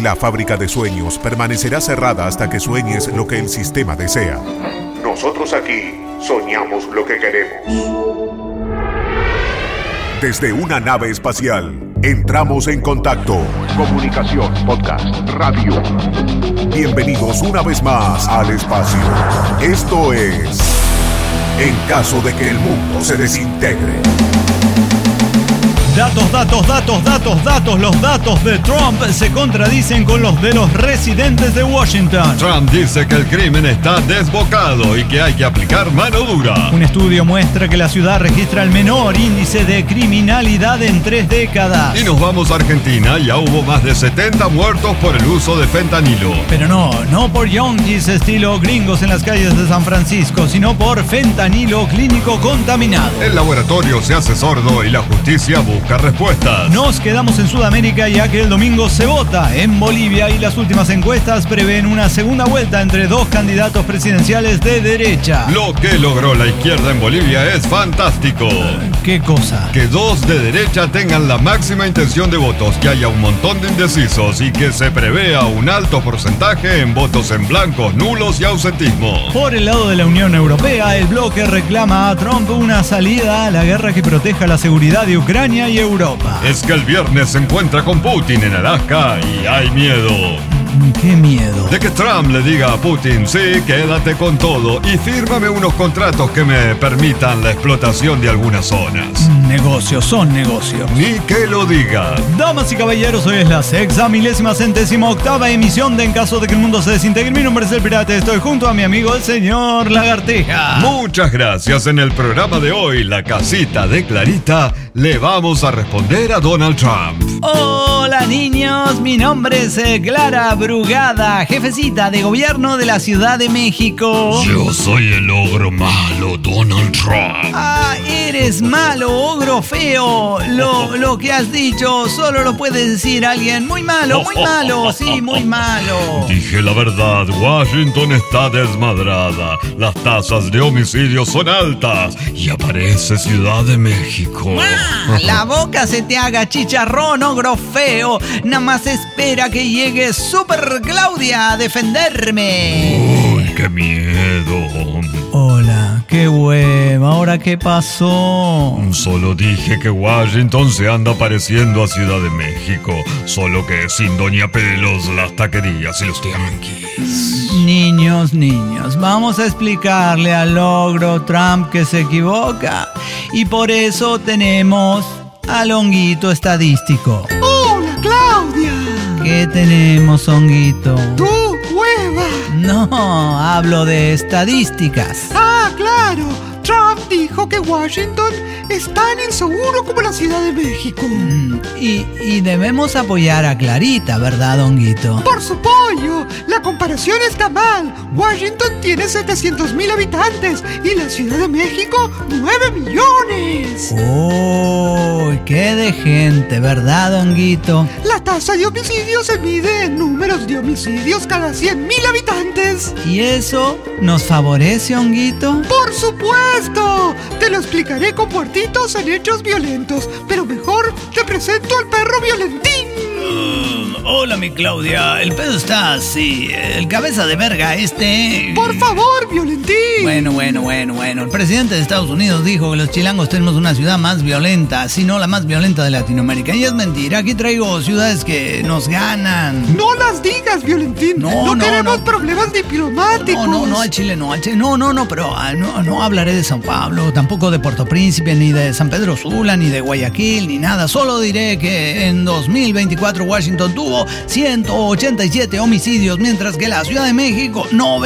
La fábrica de sueños permanecerá cerrada hasta que sueñes lo que el sistema desea. Nosotros aquí soñamos lo que queremos. Desde una nave espacial, entramos en contacto. Comunicación, podcast, radio. Bienvenidos una vez más al espacio. Esto es En caso de que el mundo se desintegre. Datos. Los datos de Trump se contradicen con los de los residentes de Washington. Trump dice que el crimen está desbocado y que hay que aplicar mano dura. Un estudio muestra que la ciudad registra el menor índice de criminalidad en 3 décadas. Y nos vamos a Argentina. Ya hubo más de 70 muertos por el uso de fentanilo. Pero no por yonkis estilo gringos en las calles de San Francisco, sino por fentanilo clínico contaminado. El laboratorio se hace sordo y la justicia busca respuestas. Nos quedamos en Sudamérica ya que el domingo se vota en Bolivia y las últimas encuestas prevén una segunda vuelta entre 2 candidatos presidenciales de derecha. Lo que logró la izquierda en Bolivia es fantástico. ¿Qué cosa? Que 2 de derecha tengan la máxima intención de votos, que haya un montón de indecisos y que se prevea un alto porcentaje en votos en blancos, nulos y ausentismo. Por el lado de la Unión Europea, el bloque reclama a Trump una salida a la guerra que proteja la seguridad de Ucrania y Europa. Es que el viernes se encuentra con Putin en Alaska y hay miedo. ¿Qué miedo? De que Trump le diga a Putin, sí, quédate con todo y fírmame unos contratos que me permitan la explotación de algunas zonas. Negocios son negocios. Ni que lo diga. Damas y caballeros, hoy es la 68ª emisión de En caso de que el mundo se desintegre. Mi nombre es El Pirata, estoy junto a mi amigo el señor Lagartija. Muchas gracias. En el programa de hoy, La Casita de Clarita, le vamos a responder a Donald Trump. Hola niños, mi nombre es Clara Brugada, jefecita de gobierno de la Ciudad de México. Yo soy el ogro malo, Donald Trump. Ah, eres malo, ogro feo. Lo que has dicho solo lo puede decir alguien muy malo, sí, muy malo. Dije la verdad, Washington está desmadrada. Las tasas de homicidios son altas y aparece Ciudad de México. La boca se te haga chicharrón, ogro feo. Nada más espera que llegue Super Claudia a defenderme. Uy, qué miedo. Hola, qué hueva. ¿Ahora qué pasó? Solo dije que Washington se anda pareciendo a Ciudad de México, solo que sin Doña Pelos, las taquerías y los tianguis. Niños, vamos a explicarle al ogro Trump que se equivoca. Y por eso tenemos al honguito estadístico. ¡Hola, Claudia! ¿Qué tenemos, honguito? ¡Tu hueva! No, hablo de estadísticas. ¡Ah, claro! Trump dijo que Washington es tan inseguro como la Ciudad de México. Y debemos apoyar a Clarita, ¿verdad, honguito? ¡Por su pollo! La comparación está mal. Washington tiene 700,000 habitantes y la Ciudad de México 9 millones. ¡Oh! ¡Qué de gente! ¿Verdad, honguito? La tasa de homicidios se mide en números de homicidios cada 100,000 habitantes. ¿Y eso nos favorece, honguito? ¡Por supuesto! Te lo explicaré con puertitos en hechos violentos, pero mejor te presento al perro Violentín. Hola, mi Claudia. El pedo está así. El cabeza de verga Por favor, Violentín. Bueno. El presidente de Estados Unidos dijo que los chilangos tenemos una ciudad más violenta, si no la más violenta de Latinoamérica. Y es mentira. Aquí traigo ciudades que nos ganan. No las digas, Violentín. No queremos problemas diplomáticos. No, al Chile no. Pero no hablaré de Sao Paulo, tampoco de Puerto Príncipe, ni de San Pedro Sula, ni de Guayaquil, ni nada. Solo diré que en 2024 Washington tuvo 187 homicidios, mientras que la Ciudad de México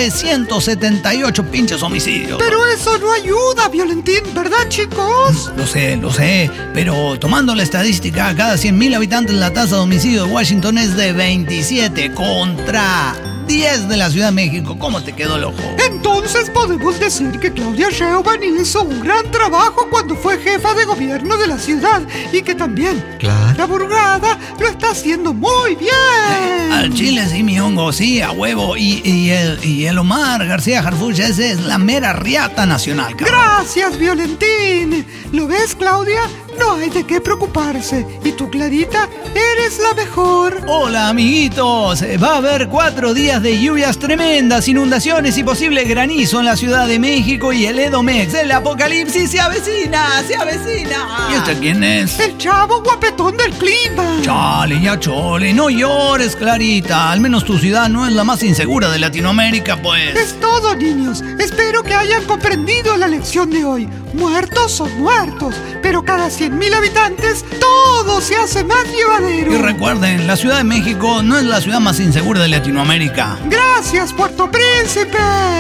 978 pinches homicidios. Pero eso no ayuda, Violentín, ¿verdad, chicos? Lo sé, pero tomando la estadística, cada 100,000 habitantes la tasa de homicidio de Washington es de 27 contra 10 de la Ciudad de México. ¿Cómo te quedó el ojo? Entonces podemos decir que Claudia Sheinbaum hizo un gran trabajo cuando fue jefa de gobierno de la ciudad y que también Clara Brugada lo está haciendo muy bien. Al Chile sí, mi hongo, sí, a huevo. Y el Omar García Harfuch, ese es la mera riata nacional, cabrón. Gracias, Violentín. ¿Lo ves, Claudia? no hay de qué preocuparse. Y tú, Clarita, eres la mejor. Hola, amiguitos. Va a haber 4 días de lluvias tremendas, inundaciones y posible granizo en la Ciudad de México y el Edomex. El apocalipsis se avecina, se avecina. ¿Y este quién es? El chavo guapetón del clima. Chole, no llores, Clarita. Al menos tu ciudad no es la más insegura de Latinoamérica, pues. Es todo, niños. Espero que hayan comprendido la lección de hoy. Muertos son muertos, pero cada 100,000 habitantes todo se hace más llevadero. Y recuerden, la Ciudad de México no es la ciudad más insegura de Latinoamérica. Gracias, Puerto Príncipe.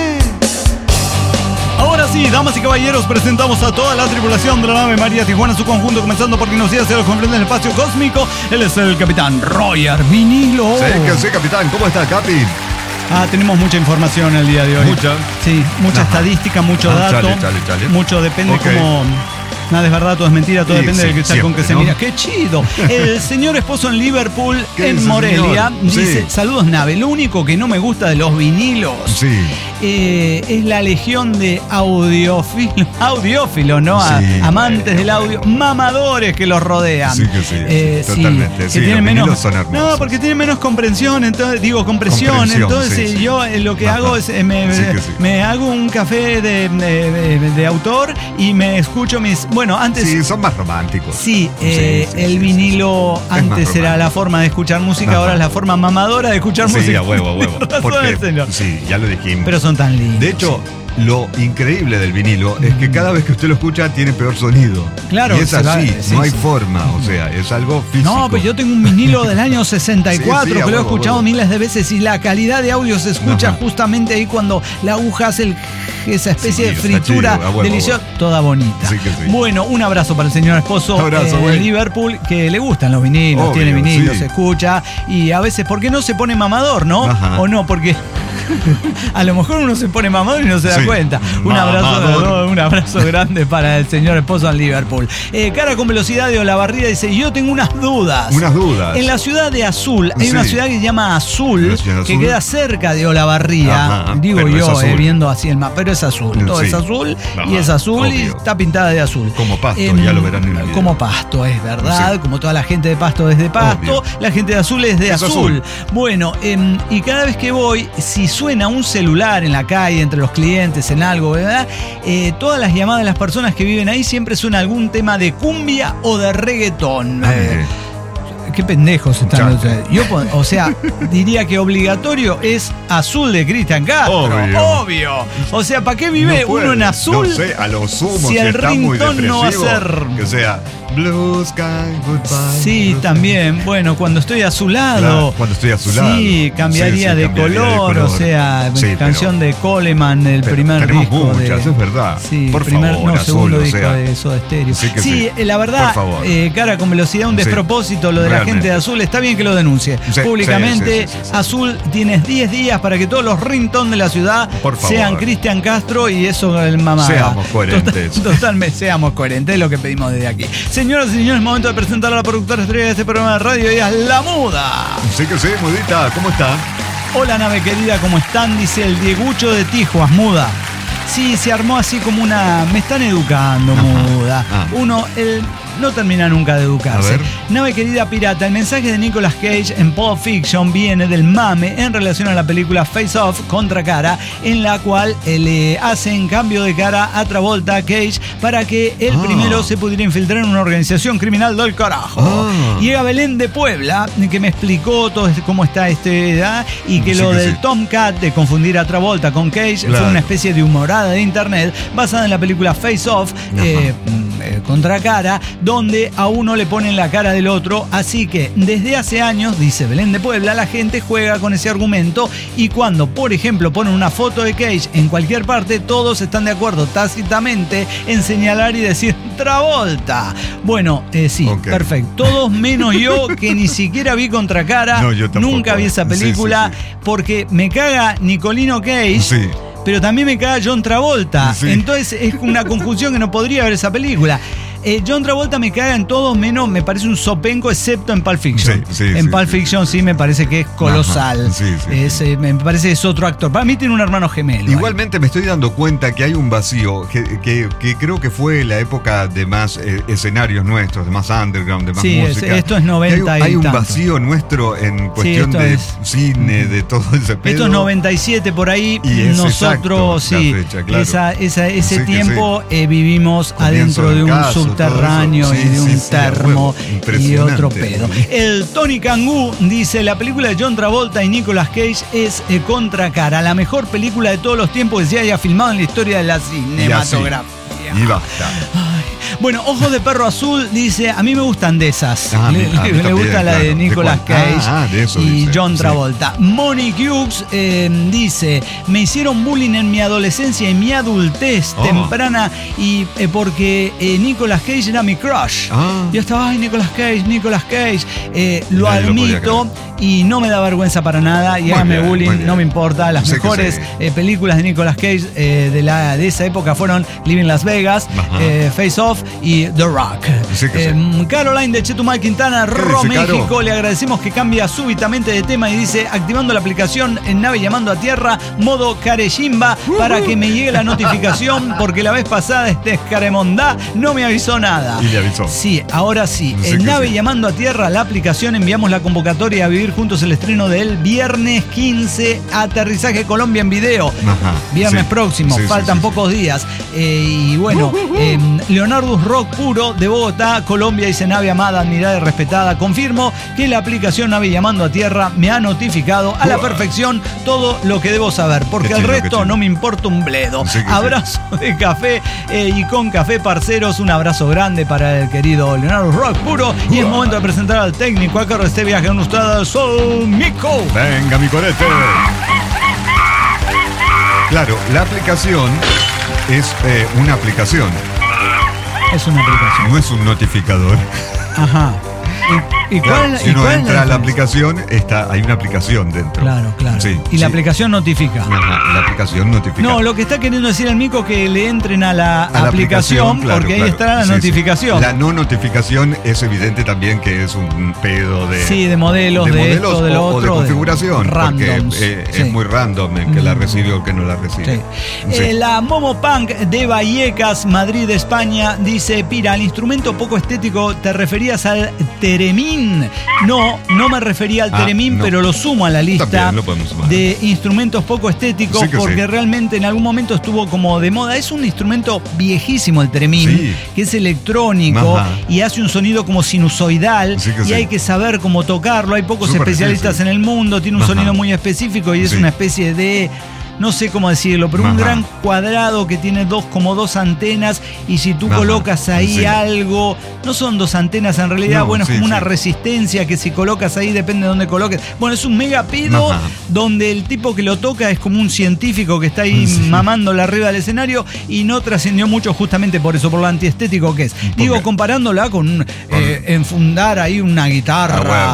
Ahora sí, damas y caballeros, presentamos a toda la tripulación de la nave María Tijuana en su conjunto, comenzando por quien nos guía hacia los confines del espacio cósmico. Él es el capitán Roger Vinilo. Sí, capitán. ¿Cómo está, Capi? Tenemos mucha información el día de hoy. ¿Mucha? Sí, mucha estadística, mucho dato. Chale. Mucho depende como... Nada es verdad, todo es mentira, todo depende del cristal con que se mira. ¡Qué chido! El señor esposo en Liverpool, en Morelia, dice, saludos nave, lo único que no me gusta de los vinilos es la legión de audiófilos, ¿no? Amantes del audio, mamadores que los rodean. Totalmente. Que tienen menos, son hermosos. no, porque tienen menos compresión, entonces compresión. Entonces yo lo que hago es me hago un café de autor y me escucho mis... Bueno, antes... Sí, son más románticos. El vinilo antes era la forma de escuchar música, ahora es la forma mamadora de escuchar música. Sí, a huevo. Porque, sí, ya lo dijimos. Pero son tan lindos. De hecho... Lo increíble del vinilo es que cada vez que usted lo escucha tiene peor sonido. Claro. Y es así, no hay forma, o sea, es algo físico. No, pues yo tengo un vinilo del año 64 que lo he escuchado miles de veces y la calidad de audio se escucha justamente ahí cuando la aguja hace esa especie de fritura deliciosa, toda bonita. Bueno, un abrazo para el señor esposo de Liverpool, que le gustan los vinilos, tiene vinilos, se escucha y a veces, ¿por qué no se pone mamador, no? O no, porque... A lo mejor uno se pone mamador y no se da cuenta. Un abrazo grande para el señor esposo en Liverpool. Cara con velocidad de Olavarría dice, yo tengo unas dudas. En la ciudad de Azul, hay una ciudad que se llama Azul, que queda cerca de Olavarría. Digo yo, viendo así el mapa, pero es azul. Todo es azul y es azul y está pintada de azul. Como Pasto, ya lo verán en el video. Como Pasto, es verdad. Como toda la gente de Pasto es de Pasto, la gente de Azul es de azul. Bueno, y cada vez que voy, si suena un celular en la calle, entre los clientes, en algo, ¿verdad? Todas las llamadas de las personas que viven ahí siempre suena algún tema de cumbia o de reggaetón. Qué pendejos están. O sea, diría que obligatorio es Azul de Cristian Castro. Obvio. O sea, ¿para qué vive uno en azul? No sé, a lo sumo, si el ringtone no va a ser... Que sea Blue Sky, Goodbye. Sí, también. Bueno, cuando estoy azulado. Sí, cambiaría de color. O sea, canción de Coleman, el primer disco. Muchas, es verdad. Sí, por favor, segundo disco de Soda Stereo. Sí, la verdad, cara con velocidad, un despropósito lo de la gente de Azul. Está bien que lo denuncie públicamente. Azul, tienes 10 días para que todos los ringtones de la ciudad sean Cristian Castro y eso el mamá. Seamos coherentes. Totalmente, seamos coherentes, es lo que pedimos desde aquí. Señoras y señores, es momento de presentar a la productora estrella de este programa de radio. Ella es La Muda. Sí, Mudita, ¿cómo está? Hola, nave querida, ¿cómo están? Dice el Diegucho de Tijuas, Muda. Sí, se armó así como una... Me están educando, Muda. No termina nunca de educarse. Nave querida pirata, el mensaje de Nicolas Cage en Pulp Fiction viene del mame en relación a la película Face Off, Contra Cara, en la cual le hacen cambio de cara a Travolta a Cage para que él primero se pudiera infiltrar en una organización criminal del carajo. Llega Belén de Puebla, que me explicó todo cómo está y que lo del Tomcat, de confundir a Travolta con Cage, fue una especie de humorada de internet basada en la película Face Off, Contra Cara, donde a uno le ponen la cara del otro. Así que desde hace años, dice Belén de Puebla, la gente juega con ese argumento y cuando, por ejemplo, ponen una foto de Cage en cualquier parte, todos están de acuerdo tácitamente en señalar y decir Travolta. Bueno, sí, perfecto. Todos menos yo, que ni siquiera vi Contra Cara, nunca vi esa película, porque me caga Nicolino Cage. Pero también me caga John Travolta. Entonces es una conjunción que no podría ver esa película. John Travolta me caga en todo menos, me parece un sopenco, excepto en Pulp Fiction. En Pulp Fiction sí me parece que es colosal. Me parece que es otro actor. Para mí tiene un hermano gemelo. Igualmente me estoy dando cuenta que hay un vacío que creo que fue la época de más escenarios nuestros, de más underground, de más música. Esto es 90 y hay un tanto. Vacío nuestro en cuestión de cine, de todo ese pedo. Esto es 97 por ahí. Y es nosotros sí, fecha, claro. ese tiempo vivimos adentro de un subterráneo y de un termo y otro pedo. El Tony Kangoo dice: la película de John Travolta y Nicolas Cage es Contracara, la mejor película de todos los tiempos que se haya filmado en la historia de la cinematografía. Y basta. Bueno, Ojos de Perro Azul dice: a mí me gustan de esas. Le gusta la de Nicolas Cage y John Travolta. Monique Hughes dice: me hicieron bullying en mi adolescencia y mi adultez temprana y porque Nicolas Cage era mi crush. Yo estaba, ay, Nicolas Cage. Lo admito y no me da vergüenza para nada. Y hágame bullying, no me importa. Las mejores películas de Nicolas Cage de esa época fueron Living Las Vegas, Face Off y The Rock. Caroline de Chetumal, Quintana Roo, México, le agradecemos que cambia súbitamente de tema y dice: activando la aplicación en nave llamando a tierra, modo Carejimba, para que me llegue la notificación, porque la vez pasada Escaremondá no me avisó nada. Y le avisó. Sí, ahora sí. En nave llamando a tierra, la aplicación, enviamos la convocatoria a vivir juntos el estreno del viernes 15, Aterrizaje Colombia en video. Viernes próximo, faltan pocos días. Y bueno, Leonardo Rock Puro de Bogotá, Colombia, dice: nave amada, admirada y respetada, confirmo que la aplicación Nave Llamando a Tierra me ha notificado a la perfección todo lo que debo saber, porque el resto no me importa un bledo. Abrazo de café y con café, parceros, un abrazo grande para el querido Leonardo Rock Puro. Y es momento de presentar al técnico a cargo de este viaje con ustedes, Sol Mico. Venga, mi corete. Claro, la aplicación es una aplicación. Es una aplicación. No es un notificador. Ajá. ¿Y cuál, si uno entra a la aplicación, hay una aplicación dentro. Claro. Sí, y la aplicación notifica. La aplicación notifica. No, lo que está queriendo decir el Mico que le entren a la aplicación, porque ahí estará la notificación. La no notificación es evidente también que es un pedo de... Sí, de modelos, de esto, de lo otro. O de configuración, randoms, porque es muy random el que la recibe o el que no la recibe. La Momo Punk de Vallecas, Madrid, España, dice: Pira, al instrumento poco estético, ¿te referías al teremín? No me refería al teremín, pero lo sumo a la lista de instrumentos poco estéticos, porque realmente en algún momento estuvo como de moda. Es un instrumento viejísimo el teremín, que es electrónico y hace un sonido como sinusoidal, y hay que saber cómo tocarlo. Hay pocos especialistas en el mundo, tiene un sonido muy específico y es una especie de... no sé cómo decirlo, pero un gran cuadrado que tiene como dos antenas, y si tú colocas ahí algo, no son dos antenas en realidad, es como una resistencia que si colocas ahí depende de dónde coloques. Bueno, es un mega pedo donde el tipo que lo toca es como un científico que está ahí mamándola arriba del escenario, y no trascendió mucho justamente por eso, por lo antiestético que es. Digo, comparándola con enfundar ahí una guitarra,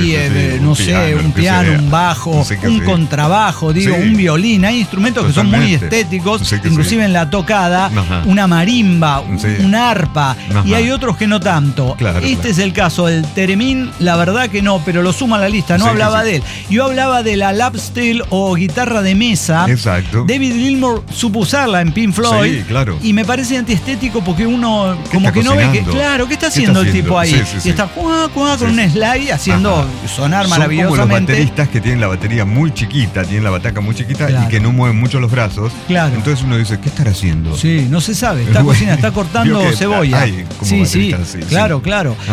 no sé, un piano, un bajo, un contrabajo, un violín. Hay instrumentos que son muy estéticos, inclusive en la tocada, una marimba, una arpa, y hay otros que no tanto. Este es el caso del teremín, la verdad que no, pero lo suma a la lista, no hablaba de él. Yo hablaba de la lap steel o guitarra de mesa. David Gilmour supo usarla en Pink Floyd, y me parece antiestético porque uno como que no ve que, ¿qué está haciendo el tipo ahí? Y está con un slide haciendo sonar maravillosamente. Son como los bateristas que tienen la batería muy chiquita, tienen la bataca muy chiquita, y que no mueven mucho los brazos. Entonces uno dice, ¿qué estará haciendo? Sí, no se sabe. Está cocinando, está cortando cebolla. Claro.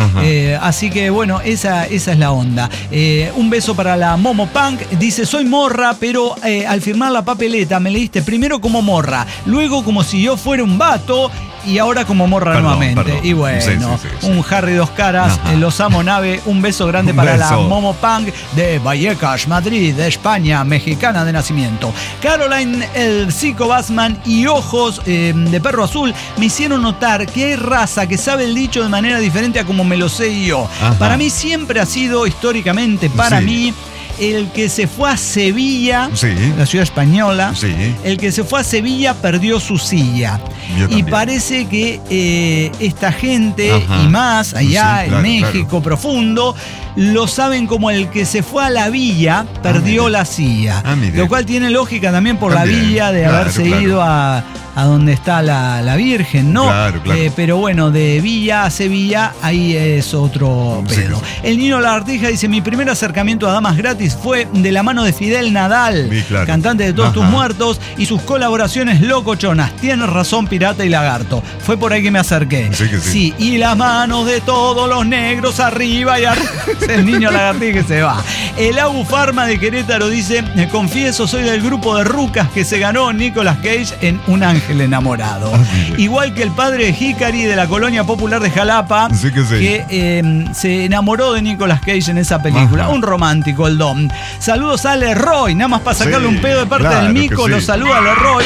Así que bueno, esa es la onda. Un beso para la Momo Punk. Dice: soy morra, pero al firmar la papeleta me leíste primero como morra, luego como si yo fuera un vato, y ahora como morra nuevamente. Y bueno, un Harry dos caras. Los amo, nave. Un beso grande para la Momo Punk de Vallecas, Madrid, de España, mexicana de nacimiento. Caroline, el Psico Bassman y Ojos de Perro Azul me hicieron notar que hay raza que sabe el dicho de manera diferente a como me lo sé yo. Para mí siempre ha sido, históricamente, para mí, el que se fue a Sevilla, Sí. la ciudad española, Sí. el que se fue a Sevilla perdió su silla. Yo Y también. parece que esta gente Ajá. y más allá Sí, claro, en México profundo lo saben como el que se fue a la villa perdió mire. la silla. Mire. Lo cual tiene lógica también por También, la villa de claro, haberse claro. ido a donde está la Virgen, ¿no? Claro, claro. Pero bueno, de Villa a Sevilla, ahí es otro Sí, pedo. sí. El Nino Lagartija dice: mi primer acercamiento a Damas Gratis fue de la mano de Fidel Nadal, Sí, claro. cantante de Todos Ajá. tus muertos, y sus colaboraciones locochonas. Tienes razón, Pirata y Lagarto. Fue por ahí que me acerqué. Sí que sí. Sí, y las manos de todos los negros arriba y arriba. El Niño Lagartija que se va. El Abu Farma de Querétaro dice: confieso, soy del grupo de rucas que se ganó Nicolas Cage en Un ángel enamorado. mire. Igual que el padre de Hikari de la colonia popular de Jalapa, Sí que sí. se enamoró de Nicolas Cage en esa película. Ajá. Un romántico, el Dom. Saludos a Leroy, nada más para sacarle Sí, un pedo de parte claro del que Mico. sí. Lo saluda Leroy.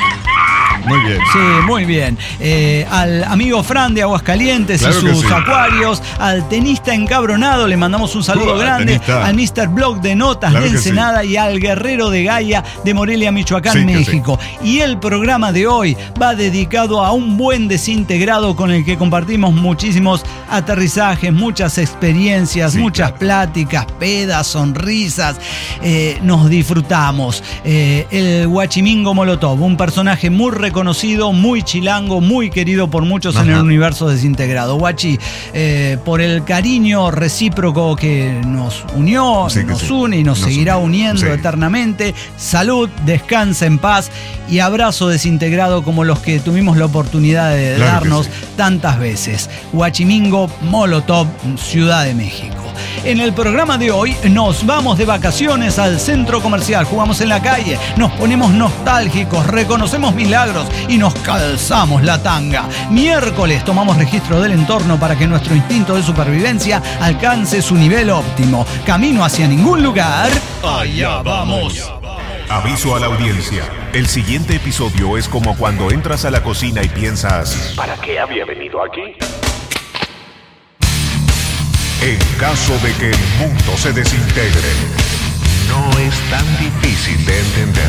Muy bien. Sí, muy bien. Al amigo Fran de Aguascalientes Claro y que sus sí. acuarios, al tenista encabronado, le mandamos un saludo grande, tenista. al Mr. Blog de Notas Claro de que sí. Ensenada y al guerrero de Gaia de Morelia, Michoacán, Sí que México. Y el programa de hoy va dedicado a un buen desintegrado con el que compartimos muchísimos aterrizajes, muchas experiencias, Sí, muchas claro. pláticas, pedas, sonrisas. Nos disfrutamos. El Huachimingo Molotov, un personaje muy reconocido, muy chilango, muy querido por muchos en Ajá. el universo desintegrado. Guachi, por el cariño recíproco que nos unió, Sí que nos sí. une y nos seguirá une. uniendo Sí. eternamente. Salud, descansa en paz y abrazo desintegrado como los que tuvimos la oportunidad de Claro que darnos sí. tantas veces. Huachimingo Molotov, Ciudad de México. En el programa de hoy nos vamos de vacaciones al centro comercial, jugamos en la calle, nos ponemos nostálgicos, reconocemos milagros y nos calzamos la tanga. Miércoles tomamos registro del entorno para que nuestro instinto de supervivencia alcance su nivel óptimo. Camino hacia ningún lugar. Allá vamos. Aviso a la audiencia. El siguiente episodio es como cuando entras a la cocina y piensas: ¿para qué había venido aquí? En caso de que el mundo se desintegre, no es tan difícil de entender.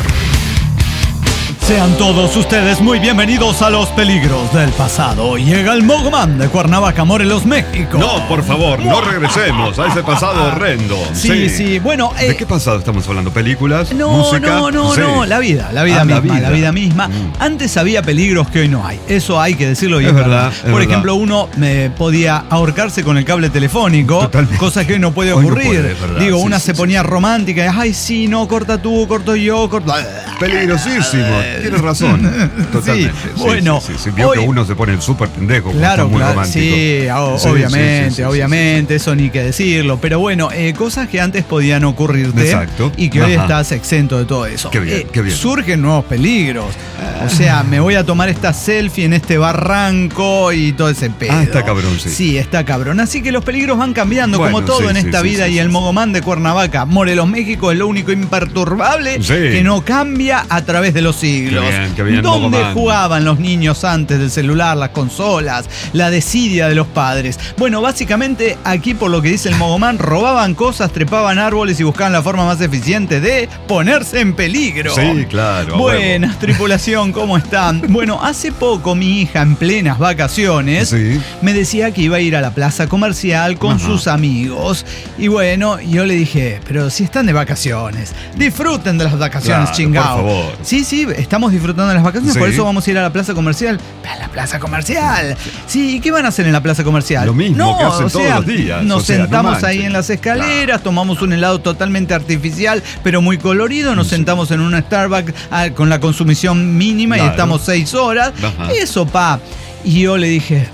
Sean todos ustedes muy bienvenidos a los peligros del pasado. Llega el Mogman de Cuernavaca, Morelos, México. No, por favor, no regresemos a ese pasado horrendo. Sí. Bueno, ¿De qué pasado estamos hablando? ¿Películas? No, ¿Música? no, Sí. la vida Ah, misma, la la vida misma. Mm. Antes había peligros que hoy no hay. Eso hay que decirlo y Es verdad, es Por verdad. ejemplo, uno podía ahorcarse con el cable telefónico, Totalmente. cosa que hoy no puede Hoy no ocurrir. puede, es verdad. Digo, Sí, una sí, se sí, ponía sí. romántica, ay, sí, no, corta tú, corto yo, corto. Peligrosísimo, tienes razón. Totalmente. bueno, sí. Vio hoy- que uno se pone súper pendejo cuando Claro, está muy claro, romántico. sí, Sí, obviamente, sí, obviamente, eso ni que decirlo. Pero bueno, cosas que antes podían ocurrirte Exacto. y que hoy Ajá. estás exento de todo eso. Qué bien, qué bien. Surgen nuevos peligros. O sea, me voy a tomar esta selfie en este barranco y todo ese pedo. Ah, está cabrón, sí. Sí, está cabrón. Así que los peligros van cambiando, Bueno, como todo sí, en sí, esta sí, vida. sí, y sí, el sí. Mogomán de Cuernavaca, Morelos, México, es lo único imperturbable Sí. que no cambia a través de los siglos. Qué bien, ¿Dónde Mogomán. jugaban los niños antes del celular, las consolas, la desidia de los padres? Bueno, básicamente aquí, por lo que dice el Mogomán, robaban cosas, trepaban árboles y buscaban la forma más eficiente de ponerse en peligro. Sí, claro. a Buenas, tripulación, ¿cómo están? Bueno, hace poco mi hija, en plenas vacaciones, Sí. me decía que iba a ir a la plaza comercial con Ajá. sus amigos. Y bueno, yo le dije, pero si están de vacaciones, disfruten de las vacaciones, Claro, chingao. por favor. Sí, estamos disfrutando de las vacaciones, Sí. por eso vamos a ir a la plaza comercial. ¿A la plaza comercial? Sí, ¿y qué van a hacer en la plaza comercial? Lo mismo que hacen o sea, todos los días, Nos o sea, no sentamos ahí manchen. en las escaleras, tomamos un helado totalmente artificial, pero muy colorido, nos sentamos en un Starbucks con la consumición mínima y Claro. estamos 6 horas. Ajá. Eso, pa. Y yo le dije,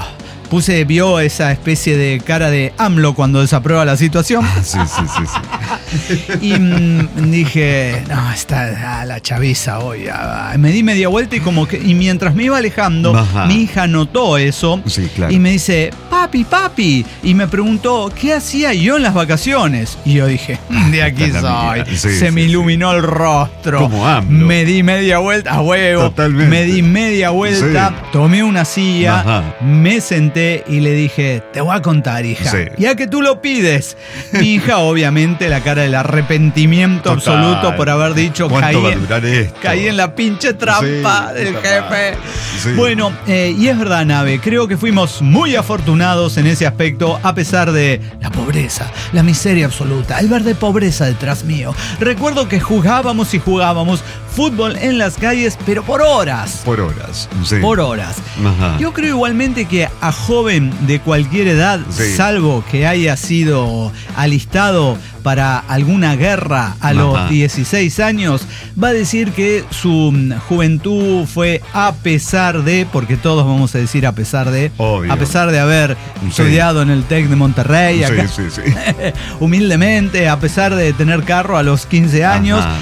vio esa especie de cara de AMLO cuando desaprueba la situación. Sí. Y dije, no, está la chaviza hoy. Me di media vuelta y mientras me iba alejando, Ajá. mi hija notó eso. Sí, claro. Y me dice, papi. Y me preguntó, ¿qué hacía yo en las vacaciones? Y yo dije, de aquí Esta es la soy. mía. Sí, Se me sí, iluminó el rostro. Como AMLO. Me di media vuelta, a huevo. Totalmente. Me di media vuelta, Sí. tomé una silla, Ajá. me senté senté y le dije, te voy a contar, hija. Sí. Ya que tú lo pides. Mi hija, obviamente, la cara del arrepentimiento Total. absoluto por haber dicho, ¿Cuánto va a durar esto? caí en la pinche trampa Sí, del puta jefe. madre. Sí. Bueno, y es verdad, Nave, creo que fuimos muy afortunados en ese aspecto, a pesar de la pobreza, la miseria absoluta, el ver de pobreza detrás mío. Recuerdo que jugábamos fútbol en las calles, pero por horas. Por horas. Sí. Por horas. Ajá. Yo creo igualmente que a joven de cualquier edad, Sí. salvo que haya sido alistado para alguna guerra a los Ajá. 16 años, va a decir que su juventud fue a pesar de, porque todos vamos a decir a pesar de, Obvio. a pesar de haber Sí. estudiado en el TEC de Monterrey, acá, Sí. humildemente, a pesar de tener carro a los 15 años, Ajá.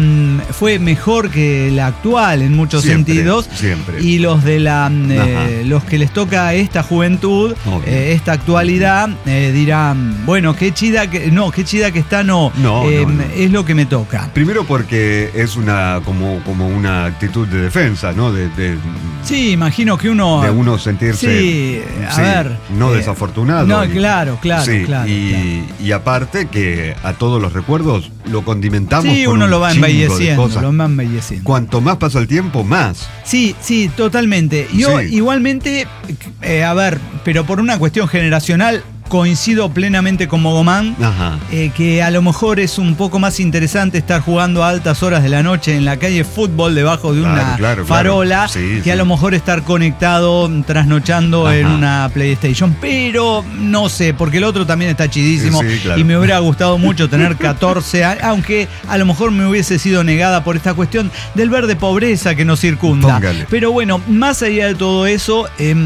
fue mejor que la actual en muchos Siempre, sentidos. siempre. Y los de Ajá. los que les toca esta juventud, Obvio. esta actualidad, dirán, bueno, qué chida que está, no, No. es lo que me toca. Primero porque es como una actitud de defensa, ¿no? De Sí, imagino que uno... uno sentirse Sí, a ver, no desafortunado. no, claro. Sí, claro. y aparte que a todos los recuerdos lo condimentamos Sí, con uno un lo va chingo de embelleciendo, cosas. lo va embelleciendo. Cuanto más pasa el tiempo, más. Sí, totalmente. Yo Sí. igualmente, a ver, pero por una cuestión generacional, coincido plenamente con Mogomán, Ajá. que a lo mejor es un poco más interesante estar jugando a altas horas de la noche en la calle fútbol debajo de una Claro. farola, Sí, que a sí. lo mejor estar conectado, trasnochando Ajá. en una PlayStation. Pero no sé, porque el otro también está chidísimo, Sí, claro. y me hubiera gustado mucho tener 14 años, aunque a lo mejor me hubiese sido negada por esta cuestión del verde pobreza que nos circunda. Póngale. Pero bueno, más allá de todo eso,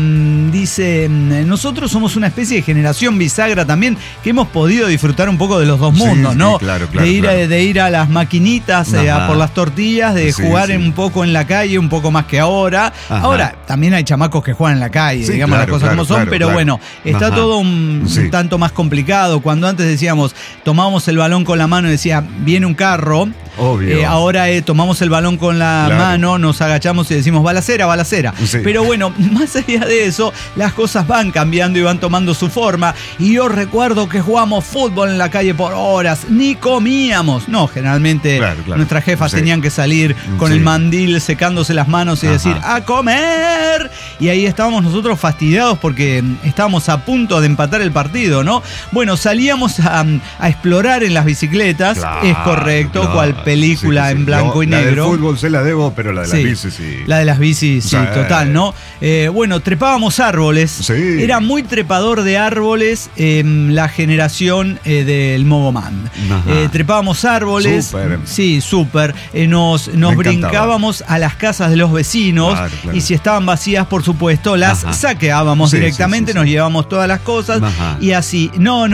dice, nosotros somos una especie de generación bisagra también, que hemos podido disfrutar un poco de los dos Sí, mundos, sí, ¿no? claro, de ir a las maquinitas, Ajá. a por las tortillas, de Sí, jugar sí. un poco en la calle, un poco más que ahora. Ajá. Ahora, también hay chamacos que juegan en la calle, Sí, digamos claro, las cosas como son, claro, pero claro. bueno, está Ajá. todo un Sí. tanto más complicado. Cuando antes decíamos, tomábamos el balón con la mano y decía, viene un carro. Obvio. Ahora tomamos el balón con la Claro. mano, nos agachamos y decimos balacera. Sí. Pero bueno, más allá de eso, las cosas van cambiando y van tomando su forma. Y yo recuerdo que jugamos fútbol en la calle por horas, ni comíamos. No, generalmente Claro. nuestras jefas Sí. tenían que salir con Sí. el mandil secándose las manos y Ajá. decir, ¡a comer! Y ahí estábamos nosotros fastidiados porque estábamos a punto de empatar el partido, ¿no? Bueno, salíamos a explorar en las bicicletas, Claro, es correcto, claro. cual película Sí, sí. en blanco y La negro. del fútbol se la debo, pero la de Sí, las bicis sí. La de las bicis, sí, Sí. total, ¿no? Bueno, trepábamos árboles. Sí. Era muy trepador de árboles la generación del Mogomán. Ajá. Trepábamos árboles. Súper. Sí, súper. Nos encantaba. brincábamos a las casas de los vecinos. Claro, claro. Y si estaban vacías, por supuesto, las Ajá. saqueábamos Sí, directamente, sí, sí, nos sí. llevábamos todas las cosas. Ajá. Y así. No.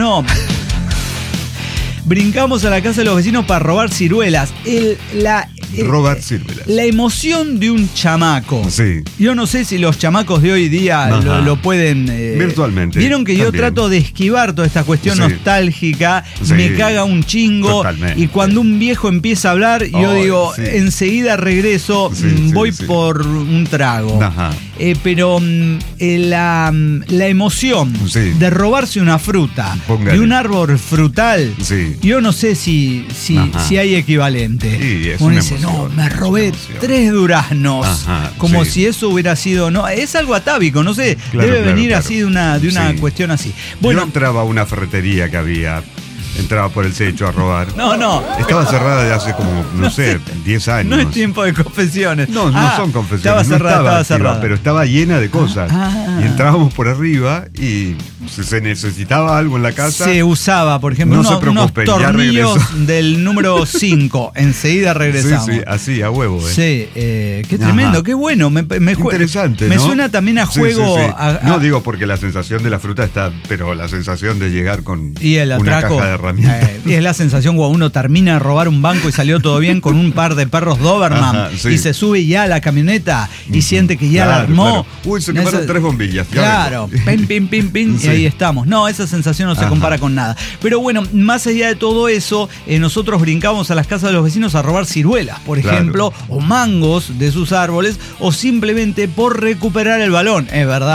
Brincamos a la casa de los vecinos para robar ciruelas. Robar ciruelas. La emoción de un chamaco. Sí. Yo no sé si los chamacos de hoy día Ajá. lo pueden... Virtualmente, Vieron que yo también. trato de esquivar toda esta cuestión Sí. nostálgica, Sí. me caga un chingo. Totalmente. Y cuando un viejo empieza a hablar, yo Ay, digo, sí. enseguida regreso, Sí, voy sí. por un trago. Ajá. Pero la emoción Sí. de robarse una fruta Póngale. de un árbol frutal, Sí. yo no sé si Ajá. hay equivalente. Sí, es Uno una dice, emoción, no, me es una robé emoción. 3 duraznos. Ajá, Como sí. si eso hubiera sido. No, es algo atávico, no sé. Claro, debe claro, venir claro. así de una Sí. cuestión así. Yo Bueno, entraba a una ferretería que había, entraba por el techo a robar. no. Estaba cerrada de hace como, no sé, 10 años. No es tiempo de confesiones. No, no son confesiones. Estaba cerrada, no estaba activa, cerrada. pero estaba llena de cosas. Ah. Y entrábamos por arriba y se necesitaba algo en la casa. Se usaba, por ejemplo, No se unos preocupen, ya tornillos regreso. del número 5. Enseguida regresamos. Sí, así, a huevo. Sí, qué tremendo, Ajá. qué bueno. Me Interesante, Me ¿no? suena también a Sí, juego. sí, sí. a- No digo porque la sensación de la fruta está, pero la sensación de llegar con y el una atraco. caja de herramientas. Es la sensación cuando uno termina de robar un banco y salió todo bien con un par de perros Doberman. Ajá, sí. Y se sube ya a la camioneta y siente que ya la Claro, armó. claro. Uy, se quemaron 3 bombillas. ya Claro, vengo. pim, Sí. y ahí estamos. No, esa sensación no se Ajá. compara con nada. Pero bueno, más allá de todo eso, nosotros brincamos a las casas de los vecinos a robar ciruelas, por Claro. ejemplo, o mangos de sus árboles, o simplemente por recuperar el balón. Es verdad.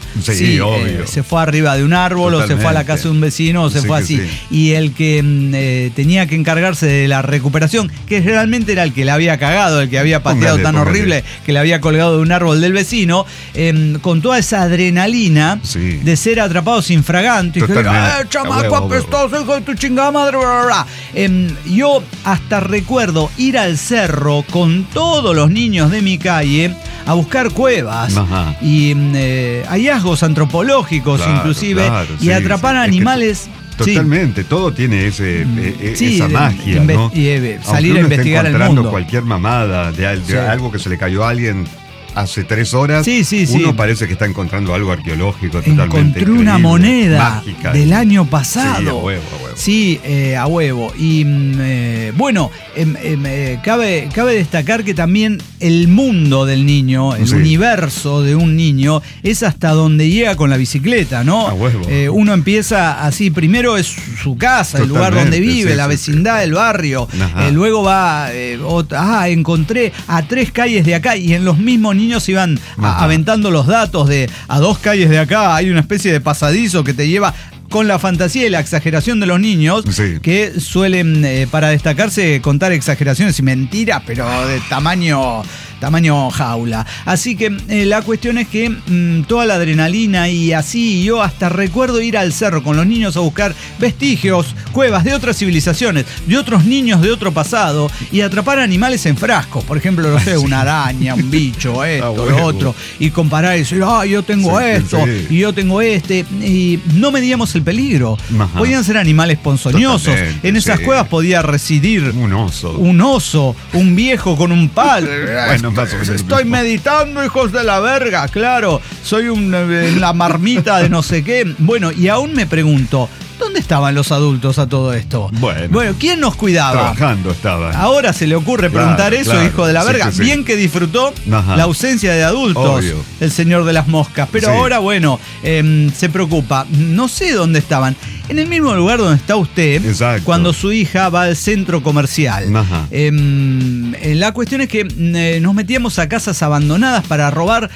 Sí, obvio. Se fue arriba de un árbol. Totalmente. O se fue a la casa de un vecino o se fue así. Sí. Y el que tenía que encargarse de la recuperación, que realmente era el que le había cagado, el que había pateado tan horrible que le había colgado de un árbol del vecino, con toda esa adrenalina de ser atrapados infraganti. Chamaco apestoso, hijo de tu chingada madre. Bla, bla, bla. Yo hasta recuerdo ir al cerro con todos los niños de mi calle a buscar cuevas y hallazgos antropológicos, inclusive, y atrapar animales. Totalmente, todo tiene esa magia, ¿no? Salir a investigar el mundo. Cualquier mamada de algo que se le cayó a alguien hace 3 horas, uno parece que está encontrando algo arqueológico totalmente increíble, una moneda mágica del año pasado. Sí, a huevo. Sí, a huevo. Y bueno, cabe destacar que también el mundo del niño, el universo de un niño, es hasta donde llega con la bicicleta, ¿no? A huevo. Uno empieza así, primero es su casa, el lugar donde vive, la vecindad, el barrio. Luego va, encontré a 3 calles de acá, y en los mismos niños iban aventando los datos de a 2 calles de acá hay una especie de pasadizo que te lleva, con la fantasía y la exageración de los niños, que suelen, para destacarse, contar exageraciones y mentiras, pero de tamaño jaula. Así que la cuestión es que toda la adrenalina y así, yo hasta recuerdo ir al cerro con los niños a buscar vestigios, cuevas de otras civilizaciones, de otros niños de otro pasado, y atrapar animales en frascos. Por ejemplo, no sé, una araña, un bicho, lo otro, y comparar y decir, yo tengo esto, y yo tengo este, y no medíamos el peligro. Podían ser animales ponzoñosos. En esas cuevas podía residir un oso, un viejo con un palo. Bueno, estoy meditando, hijos de la verga, claro, soy la marmita de no sé qué. Bueno, y aún me pregunto, ¿dónde estaban los adultos a todo esto? Bueno, ¿quién nos cuidaba? Trabajando estaban. Ahora se le ocurre preguntar eso, hijo de la verga. Bien que disfrutó la ausencia de adultos, obvio, el señor de las moscas. Pero ahora, bueno, se preocupa. No sé dónde estaban. En el mismo lugar donde está usted, cuando su hija va al centro comercial. La cuestión es que nos metíamos a casas abandonadas para robar,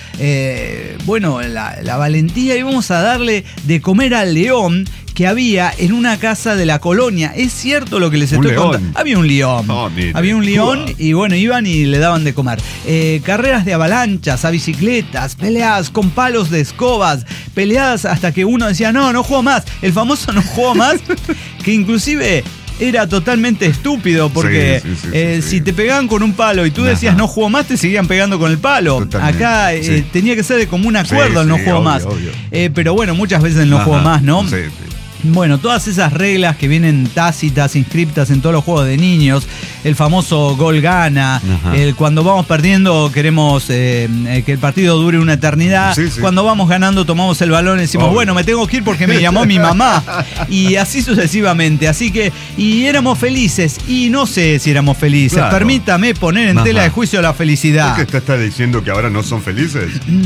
la valentía, y íbamos a darle de comer al león que había en una casa de la colonia. Es cierto lo que les estoy contando. Había un león. Había un león y bueno, iban y le daban de comer. Carreras de avalanchas, a bicicletas, peleadas con palos de escobas, peleadas hasta que uno decía, no juego más. El famoso no juego más, que inclusive era totalmente estúpido, porque si te pegaban con un palo y tú decías no juego más, te seguían pegando con el palo. Totalmente. Acá tenía que ser de común acuerdo el no juego más. Pero bueno, muchas veces el no juego más, ¿no? Bueno, todas esas reglas que vienen tácitas, inscriptas en todos los juegos de niños, el famoso gol gana, cuando vamos perdiendo queremos que el partido dure una eternidad, cuando vamos ganando tomamos el balón y decimos, bueno, me tengo que ir porque me llamó mi mamá, y así sucesivamente. Así que, y éramos felices, y no sé si éramos felices, permítame poner en tela de juicio la felicidad. ¿Por qué te estás diciendo que ahora no son felices?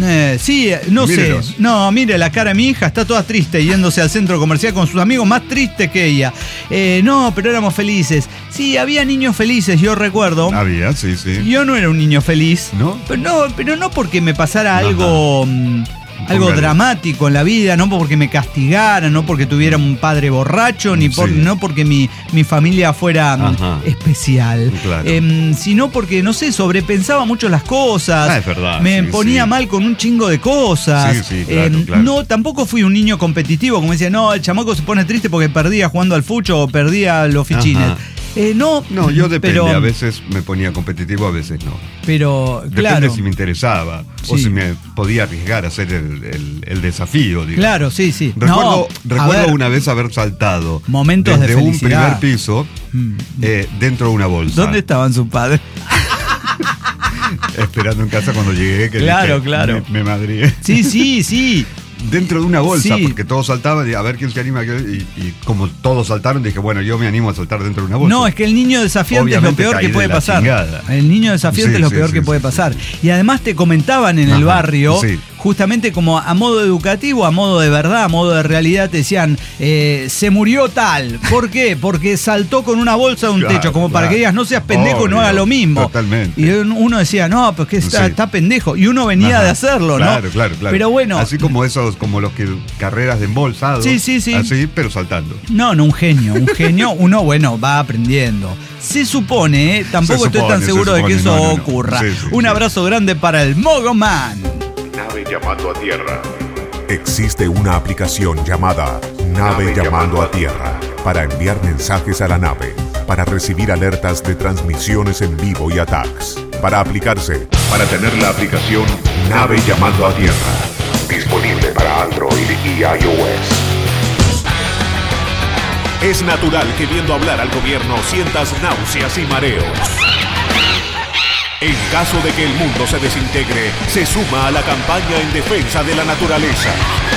No sé. No, mire la cara de mi hija, está toda triste yéndose al centro comercial con sus amigos, más tristes que ella. No, pero éramos felices. Sí, había niños felices, yo recuerdo. Había, sí. Yo no era un niño feliz. ¿No? Pero no porque me pasara algo dramático en la vida, no porque me castigaran, no porque tuviera un padre borracho, no porque mi familia fuera especial, sino porque, no sé, sobrepensaba mucho las cosas, es verdad, me ponía mal con un chingo de cosas. Claro. No, tampoco fui un niño competitivo, como decía, no, el chamaco se pone triste porque perdía jugando al fucho o perdía los fichines. No, yo depende, a veces me ponía competitivo, a veces no. Pero, depende si me interesaba o si me podía arriesgar a hacer el desafío, digamos. Claro, sí. Recuerdo una vez haber saltado momentos desde de felicidad, un primer piso dentro de una bolsa. ¿Dónde estaban sus padres? Esperando en casa cuando llegué, que claro. Me madrié. Sí. Dentro de una bolsa, porque todos saltaban, a ver quién se anima. Y como todos saltaron, dije, bueno, yo me animo a saltar dentro de una bolsa. No, es que el niño desafiante obviamente es lo peor que puede pasar. El niño desafiante es lo peor que puede pasar. Y además te comentaban en el barrio justamente como a modo educativo, a modo de verdad, a modo de realidad, te decían, se murió tal. ¿Por qué? Porque saltó con una bolsa de un techo, como para que digas, no seas pendejo, no haga lo mismo. Totalmente. Y uno decía, no, pues que está pendejo. Y uno venía de hacerlo, ¿no? Claro. Pero bueno. Así como como los que carreras de embolsados. Sí. Así, pero saltando. No, un genio. Uno, bueno, va aprendiendo. Se supone, tampoco estoy tan seguro de que eso ocurra. Un abrazo grande para el Mogoman. Nave llamando a tierra. Existe una aplicación llamada Nave llamando a tierra para enviar mensajes a la nave, para recibir alertas de transmisiones en vivo y attacks. Para aplicarse, para tener la aplicación Nave llamando a tierra. Disponible para Android y iOS. Es natural que viendo hablar al gobierno sientas náuseas y mareos. En caso de que el mundo se desintegre, se suma a la campaña en defensa de la naturaleza.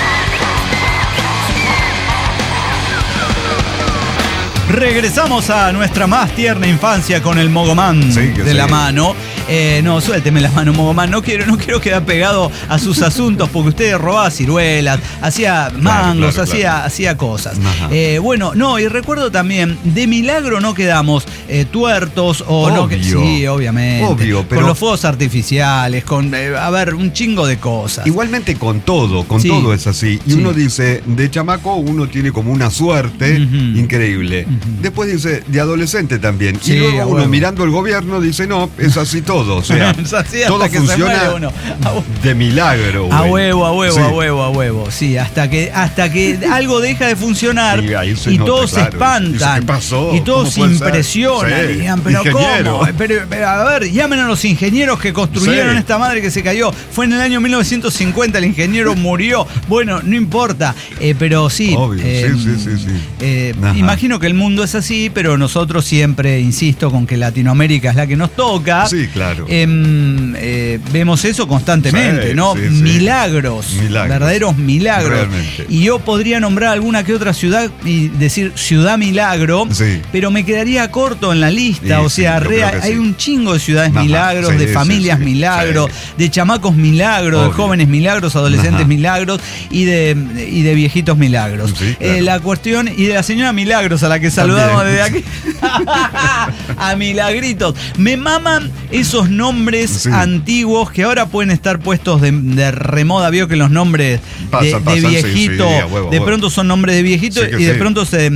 Regresamos a nuestra más tierna infancia con el Mogoman de la mano. No, suélteme la mano, Mogoman. No quiero quedar pegado a sus asuntos porque usted robaba ciruelas, hacía mangos, hacía cosas. Bueno, no, y recuerdo también, de milagro no quedamos tuertos o no. Sí, obviamente. Obvio, pero con los fuegos artificiales, con, un chingo de cosas. Igualmente con todo es así. Y uno dice, de chamaco uno tiene como una suerte increíble. Después dice, de adolescente también. Y luego uno mirando el gobierno dice, no, es así todo. O sea, todo funciona de milagro. A huevo. Sí, hasta que algo deja de funcionar y todos se espantan. ¿Qué pasó? Y todos se impresionan. Y digan, pero ¿cómo? Pero, a ver, llamen a los ingenieros que construyeron esta madre que se cayó. Fue en el año 1950, el ingeniero murió. Bueno, no importa. Pero sí. Obvio, imagino que el mundo es así, pero nosotros siempre, insisto, con que Latinoamérica es la que nos toca. Sí, claro. Vemos eso constantemente, ¿no? Milagros, verdaderos milagros. Realmente. Y yo podría nombrar alguna que otra ciudad y decir Ciudad Milagro, pero me quedaría corto en la lista. O sea, hay un chingo de ciudades milagros, de familias milagros, de chamacos milagros, de jóvenes milagros, adolescentes milagros y de viejitos milagros. La cuestión, y de la señora Milagros, a la que saludamos desde aquí. A Milagritos. Me maman esos nombres antiguos que ahora pueden estar puestos de remoda. Vio que los nombres de viejito, de pronto son nombres de viejito y de pronto se